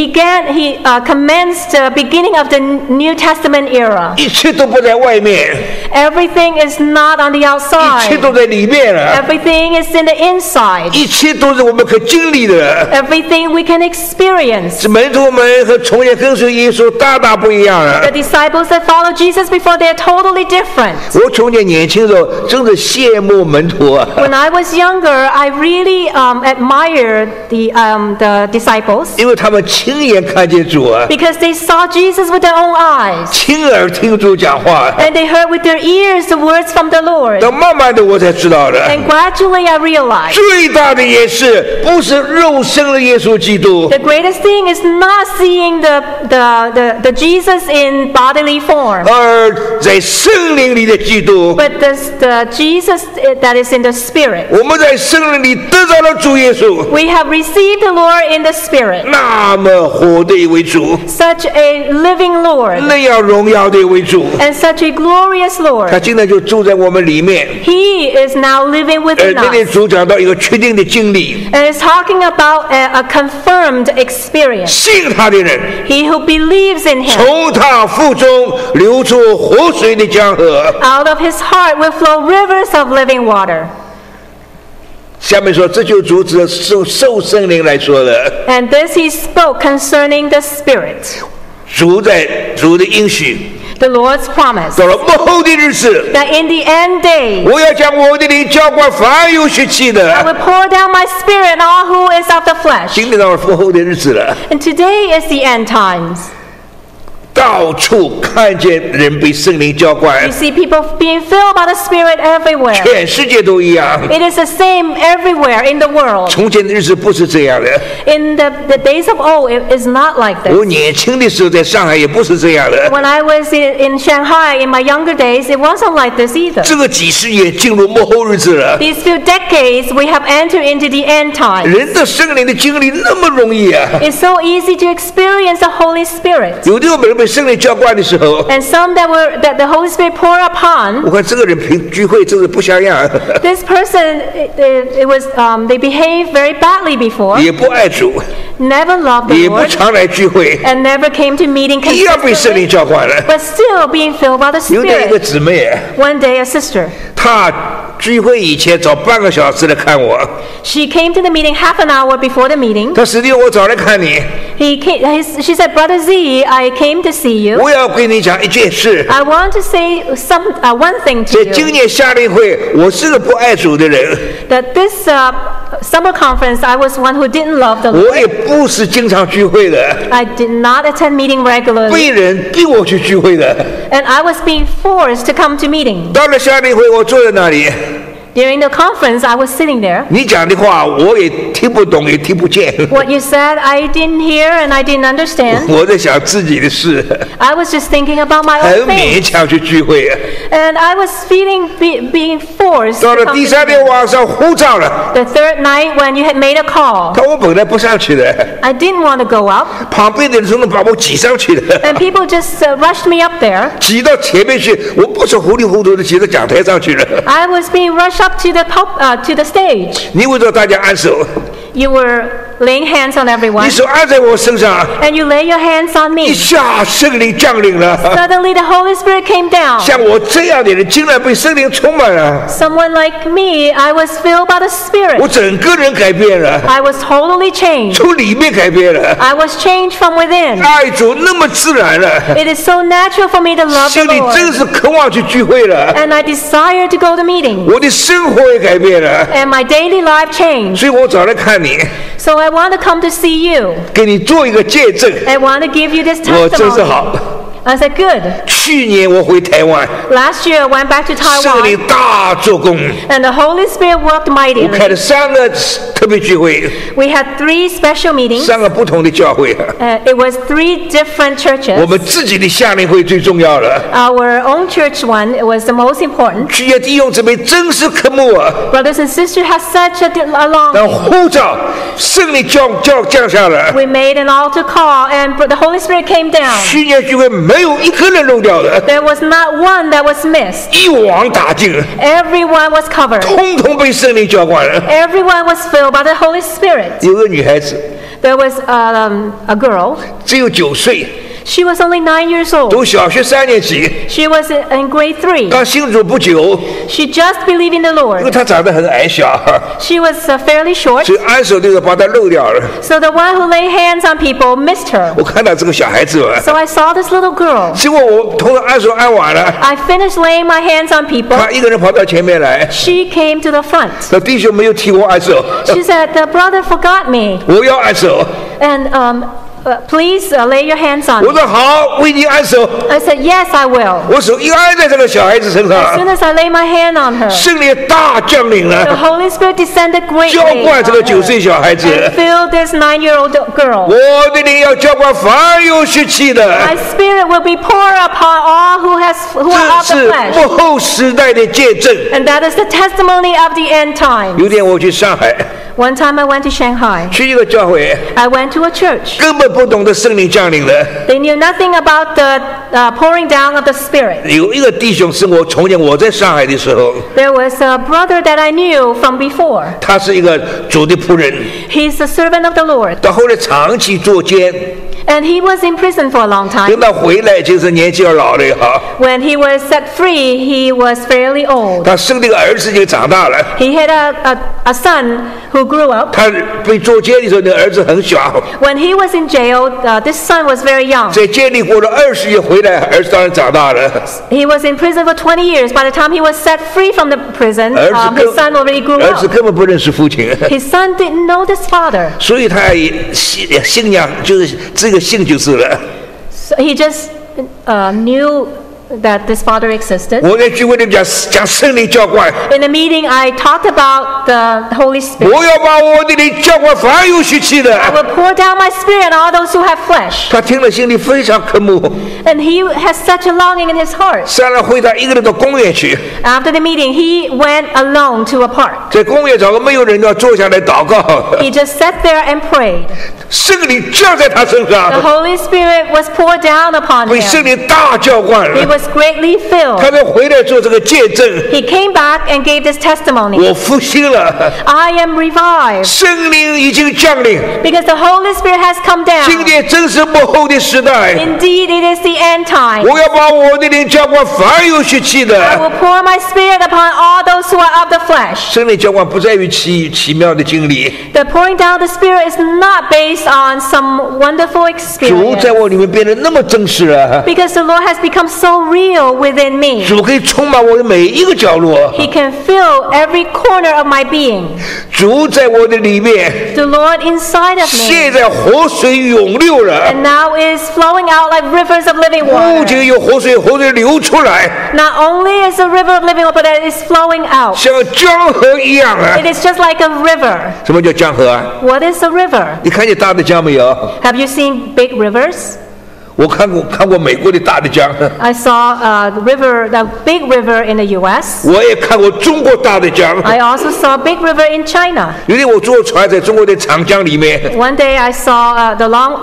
He commenced the beginning of the New Testament era. 一切都不在外面， Everything is not on the 一切 outside. 都在里面了， Everything is in the inside. 一切都是我们可经历的。 Everything we can experience. 是门徒们和从前跟随耶稣大大不一样了 The。disciples that followed Jesus before, they're totally different. 我从前年轻的时候，真是羡慕门徒啊， When I was younger, I really admired the disciples 因为他们亲眼看见主啊， because they saw Jesus with their own eyes 亲耳听主讲话。 and they heard with their ears the words from the Lord. 到慢慢的我才知道的， And gradually I realized 最大的也是不是肉身的耶稣基督， the greatest thing is not seeing the Jesus in bodily form, 而在圣灵里的基督。 but the Jesus that is in the Spirit. 我们在圣灵里得到了主耶稣， We have received the Lord in the Spirit, 那么活的一位主， such a living Lord 那样荣耀的一位主， and such a glorious 他 Lord. 今天就住在我们里面。 He is now living 而 within 那里 us. 主讲到一个确定的经历， And it's talking about a confirmed experience. 信他的人 He who believes in him, 从他腹中流出活水的江河。 out of his heart will flow rivers of living water. 下面说，这就主指受圣灵来说的， And this he spoke concerning the Spirit, 主的应许， the Lord's promise, 到了末后的日子， that in the end days 我要将我的灵浇灌凡有血气 I 的。 will pour down my Spirit on all who is of the flesh. 今天到了末后的日子了， And today is the end times. 到处看见人被圣灵浇灌 You，see people being filled by the Spirit everywhere. 全世界都一样。 It is the same everywhere in the world. 从前的日子不是这样的， In the days of old, it is not like 我 this. 年轻的时候在上海也不是这样的。 When I was in Shanghai in my younger days, it wasn't like this either. 这个几十年进入末后日子了， These few decades, we have entered into the end time. 人的圣灵的经历那么容易啊！ It's so easy to experience the Holy Spirit. 有的人被圣灵浇灌的时候， And some that the Holy Spirit pour upon, 我看这个人平聚会真是不像样， this person, it was they behaved very badly before, 也不爱主， never loved the 也不 Lord, 常来聚会， and never came to meeting 一样被圣灵 consistently, 浇灌了。 but still being filled by the 有点一个 Spirit. 姊妹， One day, a sister, 她聚会以前早半个小时来看我。 She came to the meeting half an hour before the meeting. 他师弟，我早来看你， She said, Brother Z, I came to see you. 我要跟你讲一件事。 I want to say one thing to 在 you. 今年夏令会，我是个不爱主的人， That this summer conference, I was one who didn't love the 我 Lord. 也不是经常聚会的， I did not attend meeting regularly. 被人逼我去聚会的。 And I was being forced to come to meeting. 到了夏令会，我坐在那里， During the conference, I was sitting there. 你讲的话我也听不懂，也听不见。 What you said, I didn't hear and I didn't understand. 我在想自己的事， I was just thinking about my 很 own 勉 things. 强去聚会。 And I was feeling being forced 到 to 了 come 第 to 三天 meeting. 晚上呼召了， The third night when you had made a call, 他我本来不上去的， I didn't want to go up. 旁边的人从那把我挤上去的， And people just rushed me up there. 挤到前面去，我不是糊里糊涂的挤到讲台上去了。 I was being rushed up to the stage. 你为着大家按手， You were laying hands on 你 everyone. 手按在我身上， And you lay your hands on 一 me. 下圣灵降临了。 Suddenly the Holy Spirit came down. 像我这样的人，竟然被圣灵充满了， Someone like me, I was filled by the 我 Spirit. 整个人改变了， I was totally changed. 从里面改变了， I was changed from within. 爱主那么自然了， It is so natural for me to love the 心里真 Lord. 是渴望去聚会了， And I desire to go to meetings. 我的生活也改变了， And my daily life changed. 所以我早来看你， So I want to come to see you. 给你做一个见证。 I want to give you this 我真是 testimony. 好。 I said, good. 去年我回台湾， Last year I went back to 圣灵 Taiwan. 大做工， And the Holy Spirit worked 我开 mightily. 了3个特别聚会， We had 3 special meetings. 3个不同的教会。 It was 3 different 我 churches. 们自己的夏令会最重要了。 Our own church one was the most important. 去年弟兄姊妹真是渴慕啊！ Brothers and sisters had such a long. 当呼召圣灵降下来， We made an altar call and the Holy Spirit came down. 去年聚会没有一个人漏掉的， There was not one that was missed. 一网打尽， Everyone was covered. 通通被圣灵浇灌了。 Everyone was filled by the Holy Spirit. 有个女孩子 There was a girl. 只有9岁， She was only 9 years old. 读小学3年级， She was in grade 3. 刚信主不久， She just believed in the 因为 Lord. 她长得很矮小， She was fairly short. 所以按手的时候把她漏掉了。 So the one who laid hands on people missed her. 我看到这个小孩子了， So I saw this little girl. 结果我同她按手按完了， I finished laying my hands on people. 她一个人跑到前面来， She came to the front. 那弟兄没有替我按手， She said, the brother forgot me. 我要按手。 And please lay your hands on 我 me. 说好，为你按手。 I said, yes, I will. 我手一按在这个小孩子身 As 上， soon as I lay my hand on her, 圣灵大降临 the 了， Holy Spirit descended 浇 greatly 灌 on 这个 her 9岁小孩子。 and filled this 9-year-old girl. 我的灵要浇灌凡有血气的， My spirit will be poured upon all who are of 这 the 是 flesh. 幕后时代的见证。 And that is the testimony of the end time. 有一天我去上海， One time I went to Shanghai. 去一个教会， I went to a church. 根本不懂得圣灵降临了。 They knew nothing about the pouring down of the Spirit. 有一个弟兄是我从前我在上海的时候， There was a brother that I knew from before. 他是一个主的仆人， He's a servant of the Lord. 到后来长期坐监， And he was in prison for a long 等 time. 到回来就是年纪要老了也好。 When he was set free, he was fairly old. 他生了个儿子已经长大了， He had a son who grew up. 他被坐监的时候，那儿子很小， When he was in jail, this son was very young. 在监里过了20年回来，儿子当然长大了。 He was in prison for 20 years. By the time he was set free from the prison, 儿子 his son already grew 儿子 up. 根本不认识父亲， His son didn't know this father. 所以他也信仰就是这个信就是了。 So he just knew that this father existed. 我在聚会里讲圣灵浇灌， In the meeting, I talked about the Holy Spirit. 我要把我的灵浇灌凡有血气的。 I will pour down my spirit on all those who have flesh. 他听了心里非常渴慕， And he has such a longing in his heart. 上了会他一个人到公园去， After the meeting, he went alone to a park. 在公园找个没有人要坐下来祷告。 He just sat there and prayed. 圣灵降在他身 The 上， Holy Spirit was poured down upon 被圣 him. 灵大浇灌 He 了。 was greatly 他 filled. 在回来做这个见证， He came back and gave this testimony. 我复兴了， I am revived 圣灵已经降临。 because the Holy Spirit has come 今 down. 天正是末后的时代， Indeed, it is the end time. 我要把我的灵浇灌凡有血气 I 的。 will pour my Spirit upon all those who are of the flesh. 圣灵浇灌不在于奇妙的经历， The pouring down of the Spirit is not based on some wonderful 主在 experience 我里面变得那么真实了， because the Lord has become so real within me. 主可以充满我的每一个角落， He can fill every corner of my being. 主在我的里面， The Lord inside of 现 me 在活水涌流了， and now is flowing out like rivers of living 不 water. 仅有活水流出来， Not only is a river of living water, but it is flowing out. 像江河一样啊！ It is just like a river. 什么叫江河啊？ What is a river? 你看见大的江没有？ Have you seen big rivers? 我看过美国的大的江， I saw the big river in the U.S. 我也看过中国大的江。 I also saw a big river in China. 有一天我坐船在中国的长江里面， One day I saw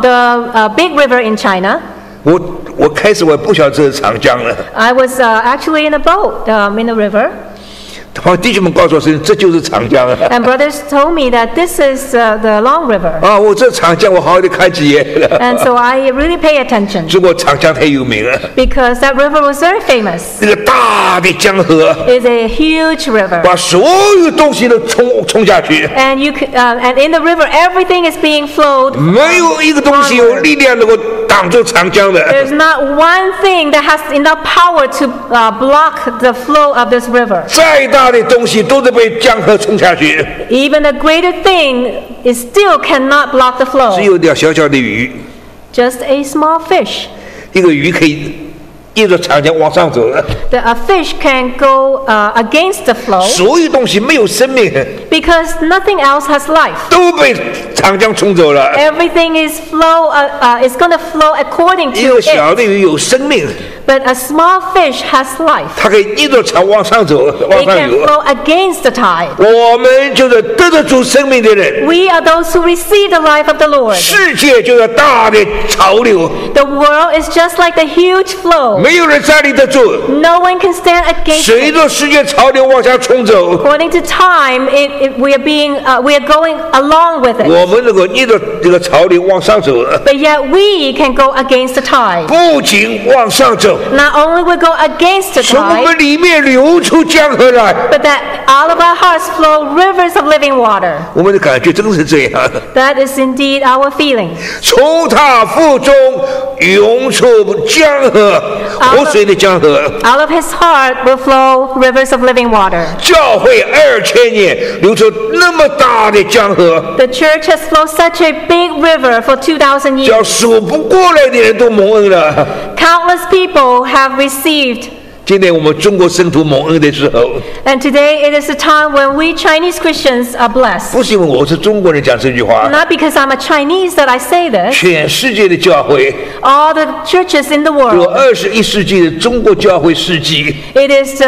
the big river in China. 我开始我不晓得这是长江了。 I was actually in a boat in the river, 旁边弟兄们告诉我说这就是长江啊！ and brothers told me that this is the Long River. 啊，我这长江我好好的看几眼了。 And so I really pay attention 中国长江太有名了， because that river was very famous. 那个大的江河 It's a huge river. 把所有东西都冲下去， And and in the river, everything is being flowed. 没有一个东西有力量能够挡住长江的。 There's not one thing that has enough power to block the flow of this river. 再大的东西都是被江河冲下去， Even the greater thing is still cannot block the 只 flow. 有条小小的鱼， Just a small fish. 一个鱼可以沿着长江往上走了， A fish can go against the flow 所有东西没有生命 because nothing else has life. 都被长江冲走了。 Everything is going to flow according 一 to 个 it. 小的鱼有生命， But a small fish has life. 它可以沿着长往上走，往 It 上 can 游。 flow against the tide. 我们就是得着主生命的人， We are those who receive the life of the Lord. 世界就是大的潮流， The world is just like the huge flow. 没有人站立得住， No one can stand against 随 it. 着世界潮流往下冲走， According to time, we are going along with it. 我们能够逆着这个潮流往上走， But yet we can go against the tide. 不仅往上走， Not only we go against the 从我 tide, 们里面流出江河来。 but that out of our hearts flow rivers of living water. 我们的感觉真是这样， That is indeed our feeling. 从他腹中涌出江河，活水的江河。 Out of his heart will flow rivers of living water. 教会2000年流出那么大的江河， The church has flowed such a big river for 2,000 叫 years. 数不过来的人都蒙恩了。 Countless people have received. 今天我们中国圣徒蒙恩的时候， And today it is a time when we Chinese Christians are blessed. 不是因为我是中国人讲这句话， Not because I'm a Chinese that I say this. 全世界的教会， All the churches in the 有 world. 21世纪的中国教会世纪。 It is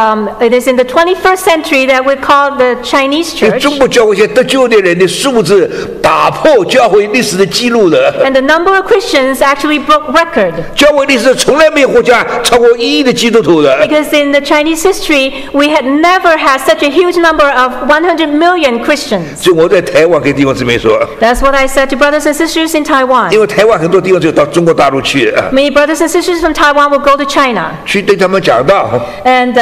in the 21st century that we call the Chinese 因 church. 为中国教会现在得救的人的数字打破教会历史的记录了。 And the number of Christians actually broke record. 教会历史从来没有国家超过1亿的基督徒的。 Because in the Chinese history, we had never had such a huge number of 100 million Christians. 所以我在台湾跟弟兄姊妹说， That's what I said to brothers and sisters in 因 Taiwan. 为台湾很多地方就到中国大陆去， Many brothers and sisters from Taiwan will go to China 去对他们讲道， and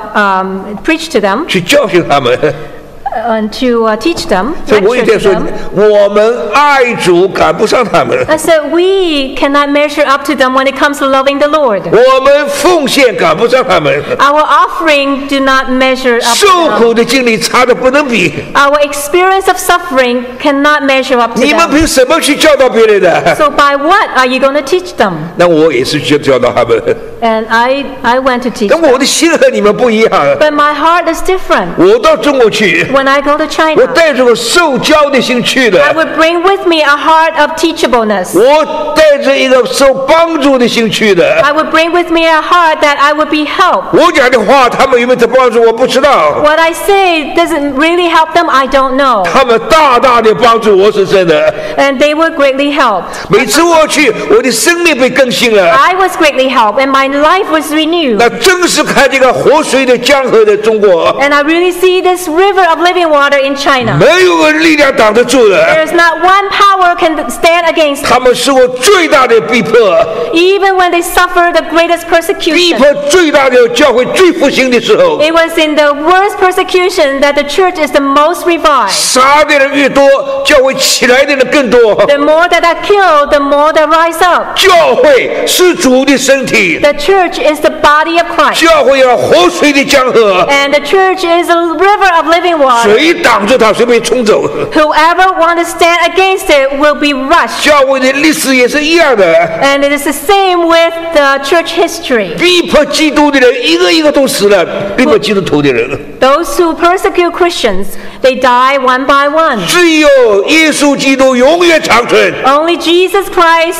preach to them 去教训他们。 and to teach them, 所以我一 lecture 天 to 说 them.， 我们爱主赶不上他们， I said, we cannot measure up to them when it comes to loving the Lord. 我们奉献赶不上他们， Our offering do not measure up 受 to 苦 them. 的经历差的不能比。 Our experience of suffering cannot measure up to 你们 them. 凭什么去教导别人的？ So by what are you going to teach them? 那我也是去教导他们， And I went to teach 但 them. 我的心和你们不一样。 But my heart is different. 我到中国去， When when I go to 我 China, 带着个受教的心去 I 的， would bring with me a heart of teachableness. 我带着一个受帮助的心去的。 I would bring with me a heart that I would be helped. 我讲的话，他们有没有帮助我不知道， What I say doesn't really help them, I don't know. 他们大大的帮助我是真的。 And they were greatly helped. 每次我去，我的生命被更新了。 I was greatly helped, and my life was renewed. 那真是看这个活水的江河的中国， And I really see this river of living water in China. 没有个力量挡得住的。 There's not one power can stand against 他 it. 们是我最大的逼迫， Even when they suffer the greatest 逼 persecution. 迫最大的教会最复兴的时候， It was in the worst persecution that the church is the most revived. 杀的人越多，教会起来的人更多。 The more that are killed, the more that rise up. 教会是主的身体， The church is the body of Christ. 教会要活水的江河， And the church is a river of living water. 谁挡住它，谁被冲走。 Whoever wants to stand against it will be rushed. 教会的历史也是一样的， And it is the same with the church history. 逼迫基督的人一个一个都死了，逼迫基督徒的人， Those who persecute Christians, they die one by one. 只有耶稣基督永远长存， Only Jesus Christ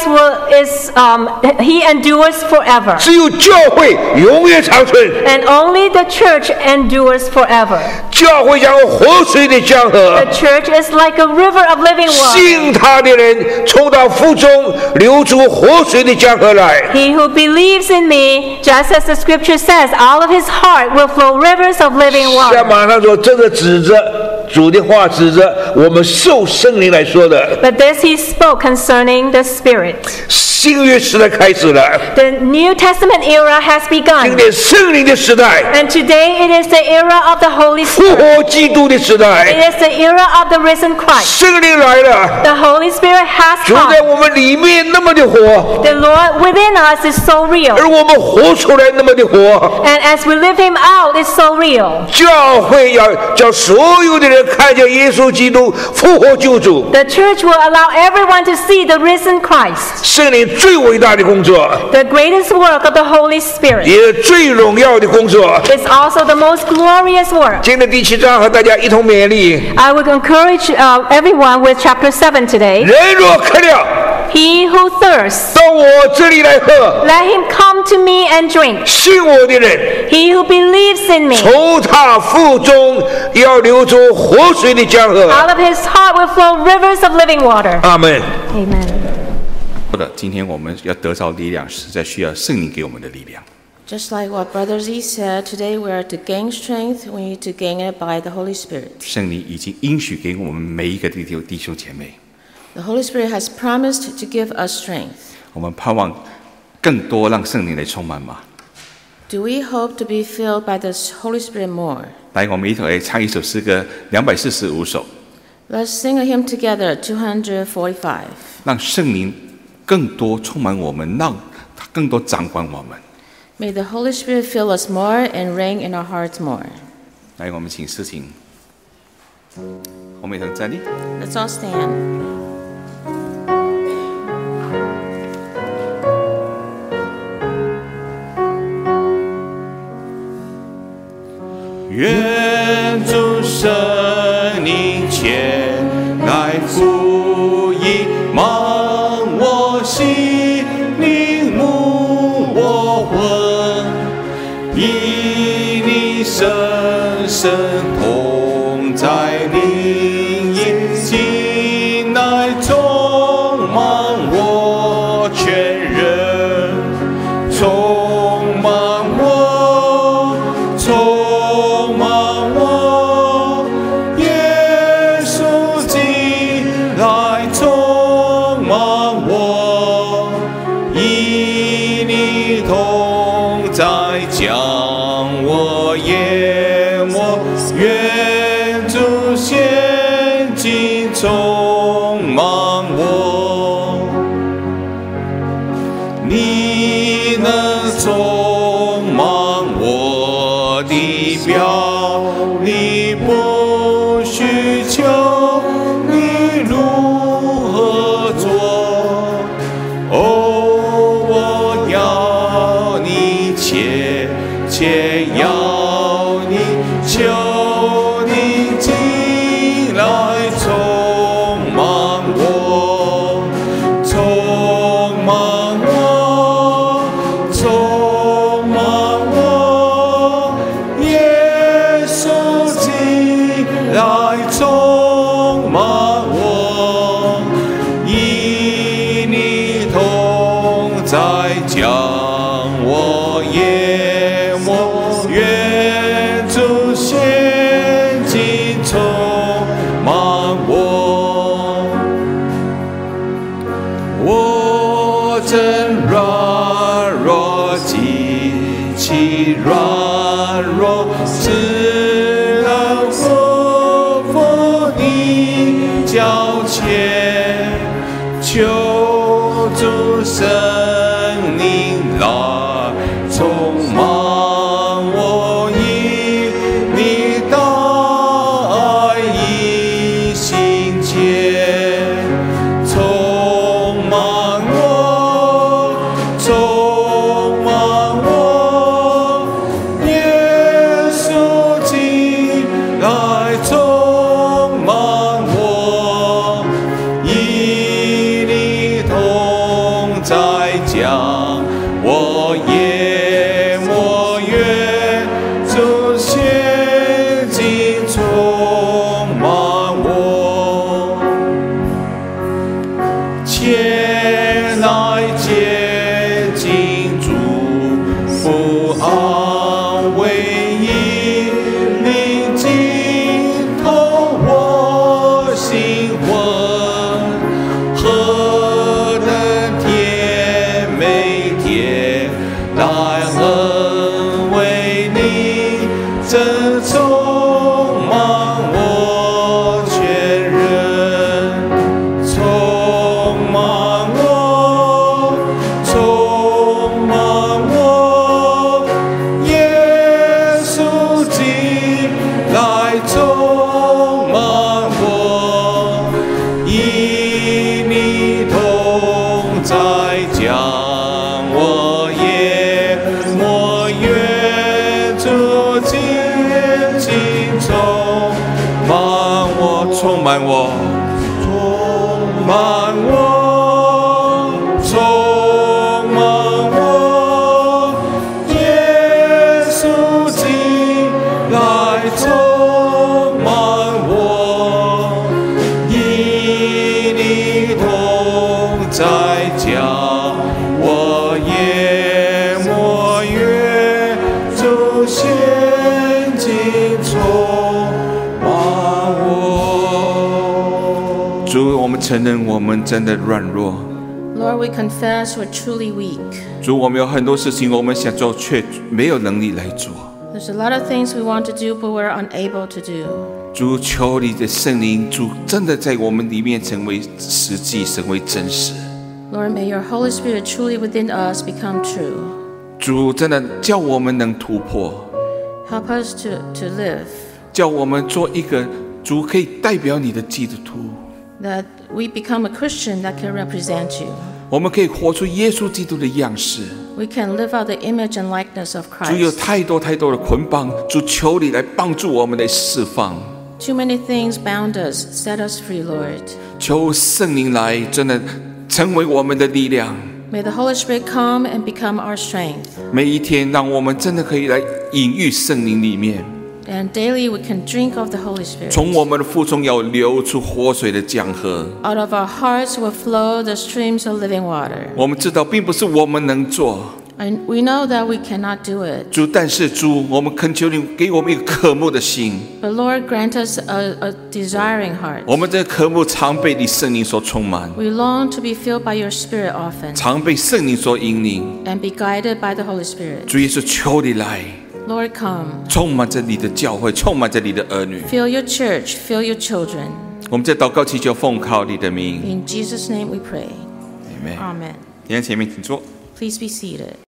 he endures forever. 只有教会永远长存。 And only the church endures forever. 教会像活水的江河 The，church is like a river of living water. 信他的人冲到腹中流出活水的江河来。 He who believes in me, just as the scripture says, out of his heart will flow rivers of living 像 water. 马上说，这个指着主的话，指着我们受圣灵来说的。 But this he spoke concerning the Spirit. 新约时代开始了， The New Testament era has 今 begun. 天圣灵的时代， And today it is the era of the Holy 复 Spirit. 活基督的时 It 代， is the era of the risen Christ. 圣灵来了， The Holy Spirit has 主在 come. 我们里面那么的活， The Lord within us is so real. 而我们活出来那么的活。 And as we live him out, it's so real. 教会要叫所有的人看见耶稣基督复活救主， The church will allow everyone to see the risen Christ. 圣灵最伟大的工作， The greatest work of the Holy Spirit. 也最荣耀的工作。 It's also the most glorious work. 今天第7章和大家一同勉励。 I would encourage everyone with chapter 7 today. 人若渴了， He who thirsts, 到我这里来喝。 let him come to me and drink. 信我的人， He who believes in me, 从他腹中要流出活水的江河。 out of his heart will flow rivers of living water. 阿门。 Amen. 是的，今天我们要得到力量，实在需要圣灵给我们的力量。 Just like what Brother Z said, today we are to gain strength. We need to gain it by the Holy Spirit. 圣灵已经应许给我们每一个弟兄姐妹， The Holy Spirit has promised to give us strength. 我们盼望更多让圣灵来充满吗？ Do we hope to be filled by the Holy Spirit more? 来，我们一同来唱一首诗歌245首， Let's sing a hymn together, 245. 让圣灵更多充满我们，让他更多掌管我们。 May the Holy Spirit fill us more and reign in our hearts more. 来，我们请诗情，我们一同站立。 Let's all stand. 愿主圣灵前来复议，忙我心，凝目我魂，以你深深同在，灵引进来充满我全人，充满我，充满我，耶稣进来充满我，以你同在将我淹没，愿主现今充满我，你能充满我的表，你不需求你如何做，哦，我要你切切要你，求你进弱，只能匍匐你脚前，求主圣灵来充满我，以你大爱以心间，充满我，充满我，耶稣基来充满我，以你同在将我也我愿主现今充满我，前来接近主福安慰，以宁静透我心魂，何等甜美甜，来恩为你真充满我全人，充满我，充满我，耶稣基来充满我，以你同在将我也我愿主紧紧充满我，充满我，充满我，充满我，耶稣基来充满我，以你同在将我也我愿主现今充满我。主，我们承认我们真的软弱。 Lord, we confess we're truly weak. 主，我们有很多事情我们想做，却没有能力来做。 There's a lot of things we want to do, but we're unable to do. 主，求你的圣灵，主真的在我们里面成为实际，成为真实。 Lord, may your Holy Spirit truly within us become true. 主真的叫我们能突破， Help us to live, 叫我们做一个主可以代表你的基督徒。 that we become a Christian that can represent you. 我们可以活出耶稣基督的样式。 We can live out the image and likeness of 主有 Christ. 太多的捆绑，主求你来帮助我们来释放， Too many things bound us. Set us free, Lord. 求圣灵来真的成为我们的力量。 May the Holy Spirit come and become our strength. 每一天，让我们真的可以来隐喻圣灵里面， And daily we can drink of the Holy Spirit. 从我们的腹中要流出活水的江河。 Out of our hearts will flow the streams of living water. 我们知道，并不是我们能做， And we know that we cannot do it. 主，但是主，我们恳求你给我们一个渴慕的心。 But Lord, grant us a desiring heart. 我们这个渴慕常被你圣灵所充满， We long to be filled by your Spirit often 常被圣灵所引领。 and be guided by the Holy Spirit. 主耶稣，求你来， Lord, come. 充满着你的教会，充满着你的儿女。 Fill your church, fill your children. 我们在祷告祈求，奉靠你的名。 In Jesus' name we pray. Amen。 Amen. 弟兄姐妹，请坐。 Please be seated.